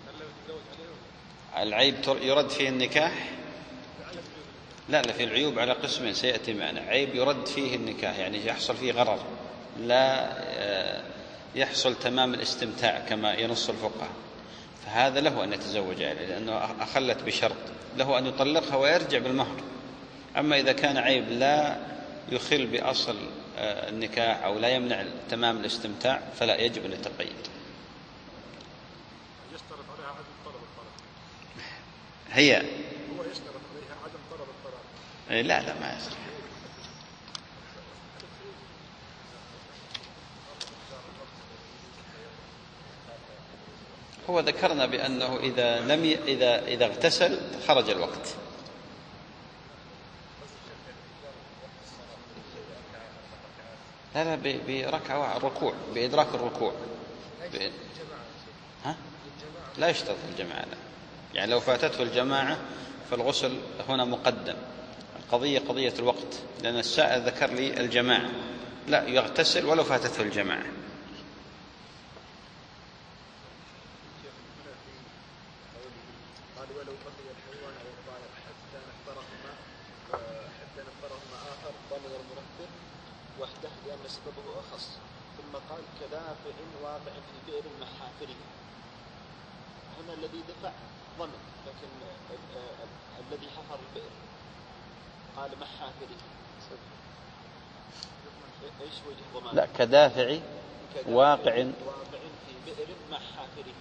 العيب يرد فيه النكاح؟ لا لا، في العيوب على قسمين سيأتي معنا. عيب يرد فيه النكاح يعني يحصل فيه غرر، لا يحصل تمام الاستمتاع كما ينص الفقهاء، فهذا له أن يتزوج عليه لأنه أخلت بشرط، له أن يطلقها ويرجع بالمهر. أما إذا كان عيب لا يخل بأصل النكاح أو لا يمنع تمام الاستمتاع فلا يجب أن يتقيد. يشترط عليها عدم طلب الطلاق. هي هو يشترط عليها عدم طلب الطلاق. لا لا ما يصح. هو ذكرنا بأنه إذا لم ي... إذا إذا اغتسل خرج الوقت. لا لا بركعة الركوع، بإدراك الركوع. ب... ها؟ لا يشترط الجماعة لا. يعني لو فاتته الجماعة فالغسل هنا مقدم. القضية قضية الوقت، لأن السائل ذكر لي الجماعة، لا، يغتسل ولو فاتته الجماعة. قال ولو بقي الحيوان او الطائر حتى نفطرهما حتى نفطرهما اخر ضمن المنفر وحده لان سببه اخص. ثم قال كدافع واقع في بئر محافره. هنا الذي دفع ضمن، لكن الذي حفر البئر قال محافره. ايش وجه ضمان؟ لا، كدافع واقع واقع في بئر محافره.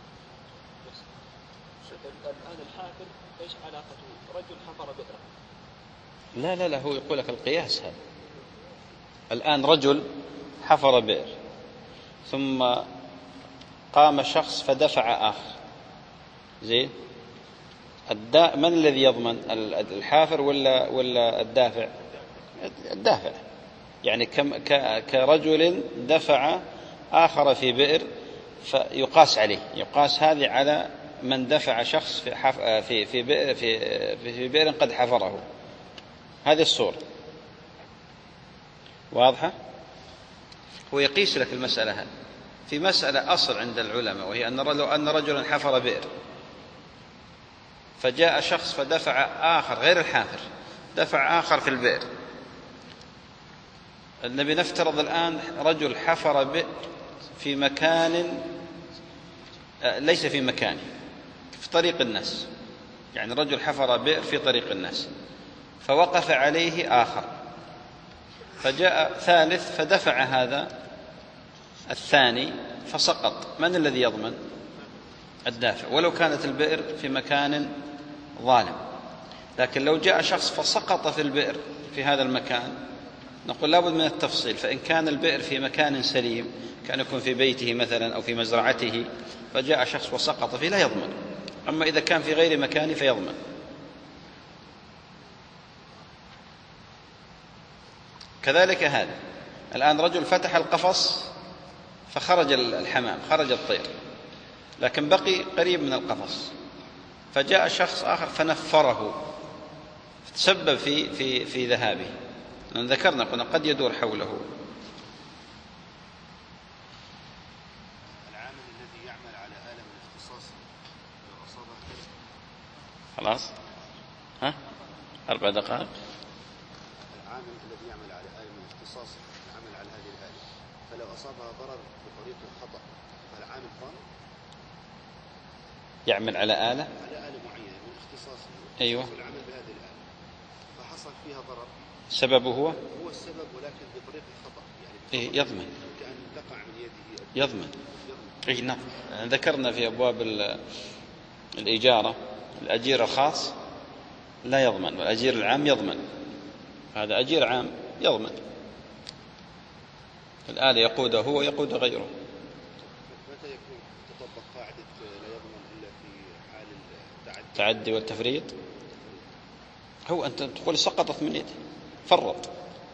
الآن الحافر إيش علاقته؟ رجل حفر بئرا. لا لا لا، هو يقول لك القياس هذا. الآن رجل حفر بئر ثم قام شخص فدفع آخر، زين، الدا... من الذي يضمن، الحافر ولا ولا الدافع؟ الدافع. يعني كم... ك... كرجل دفع آخر في بئر فيقاس عليه، يقاس هذه على من دفع شخص في حف... في في بئر في في بئر قد حفره. هذه الصورة واضحة. هو يقيس لك المسألة هذه في مسألة أصل عند العلماء، وهي أن لو أن رجلا حفر بئر فجاء شخص فدفع آخر غير الحافر، دفع آخر في البئر. النبي نفترض الآن رجل حفر بئر في مكان ليس في مكانه، في طريق الناس، يعني رجل حفر بئر في طريق الناس فوقف عليه آخر، فجاء ثالث فدفع هذا الثاني فسقط. من الذي يضمن؟ الدافع، ولو كانت البئر في مكان ظالم. لكن لو جاء شخص فسقط في البئر في هذا المكان نقول لابد من التفصيل. فإن كان البئر في مكان سليم، كان يكون في بيته مثلا أو في مزرعته، فجاء شخص وسقط فيه لا يضمن. أما إذا كان في غير مكانه فيضمن. كذلك هذا الآن رجل فتح القفص فخرج الحمام، خرج الطير، لكن بقي قريب من القفص، فجاء شخص آخر فنفره، تسبب في في في ذهابه. لأن ذكرنا قلنا قد يدور حوله. العامل الذي يعمل على آلة من اختصاص لو أصابها. خلاص، ها أربع دقائق. العامل الذي يعمل على آلة من اختصاص العمل على هذه الآلة، فلو أصابها ضرر بطريق الخطأ فالعامل ضار. يعمل على آلة على آلة معينة من اختصاصه، أيوة، والعمل بهذه الآلة فحصل فيها ضرر، سببه هو هو السبب ولكن بطريق الخطأ، يعني إيه يضمن، كأن تقع من يده يضمن. إيه نعم، ذكرنا في أبواب الإجارة الأجير الخاص لا يضمن والأجير العام يضمن. هذا أجير عام يضمن، الآلة يقودها هو يقود غيره. متى يكون تطبق قاعدة لا يضمن إلا في حال التعدي التعدي والتفريط؟ هو أنت تقول سقطت من يده فرط.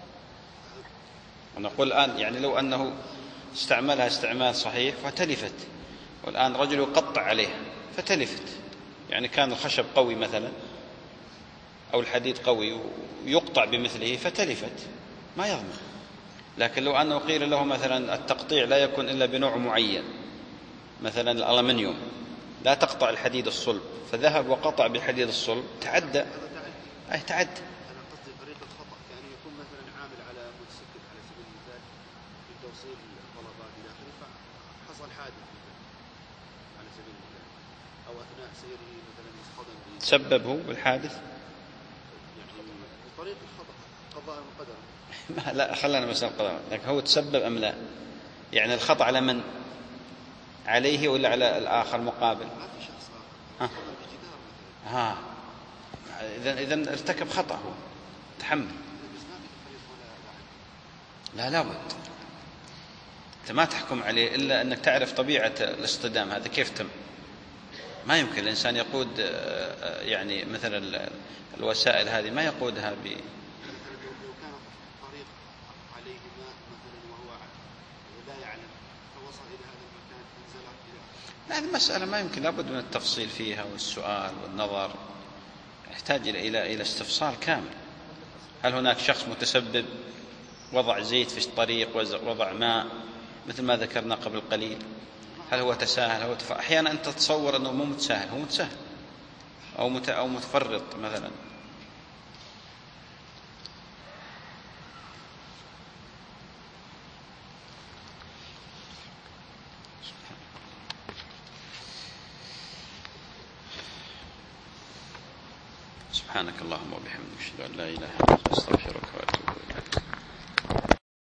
أنا أقول الآن يعني لو أنه استعملها استعمال صحيح فتلفت، والآن رجل يقطع عليها فتلفت، يعني كان الخشب قوي مثلا أو الحديد قوي ويقطع بمثله فتلفت، ما يضمن. لكن لو أنه قيل له مثلا التقطيع لا يكون إلا بنوع معين، مثلا الألمنيوم لا تقطع الحديد الصلب، فذهب وقطع بحديد الصلب، تعدى، أي تعدى. أنا قصدي طريق الخطأ، كأن يكون مثلا عامل على موتوسيكل على سبيل المثال في توصيل الطلبات إلى آخره، فحصل حادث على سبيل المثال، أو أثناء سيره مثلا يصطدم به، سبب هو بالحادث، يعني طريق الخطأ قضاء وقدرا. لا خلنا مثلا قضاء، لكن هو تسبب أم لا؟ يعني الخطأ على من؟ عليه ولا على الآخر مقابل؟ ما في شخص آخر، ها بجدار مثلا. ها إذا إذا ارتكب خطأ هو تحمل. بس ما في تفريط ولا بعد. لا لابد، أنت ما تحكم عليه إلا أنك تعرف طبيعة الاصطدام هذا كيف تم. ما يمكن الإنسان يقود يعني مثلا الوسائل هذه ما يقودها ب. لو كان الطريق عليه ماء مثلا وهو لا يعلم فوصل إلى هذا المكان فانزلق إلى. هذه المسألة ما يمكن، لابد من التفصيل فيها والسؤال والنظر. يحتاج إلى إلى إلى استفصال كامل. هل هناك شخص متسبب وضع زيت في الطريق، وضع ماء مثل ما ذكرنا قبل قليل؟ هل هو تساهل؟ هو تف... أحيانا أنت تتصور أنه مو متساهل، هو متساهل أو مت... أو متفرط مثلا. سبحانك اللهم وبحمدك، أشهد أن لا إله إلا أنت، أستغفرك وأتوب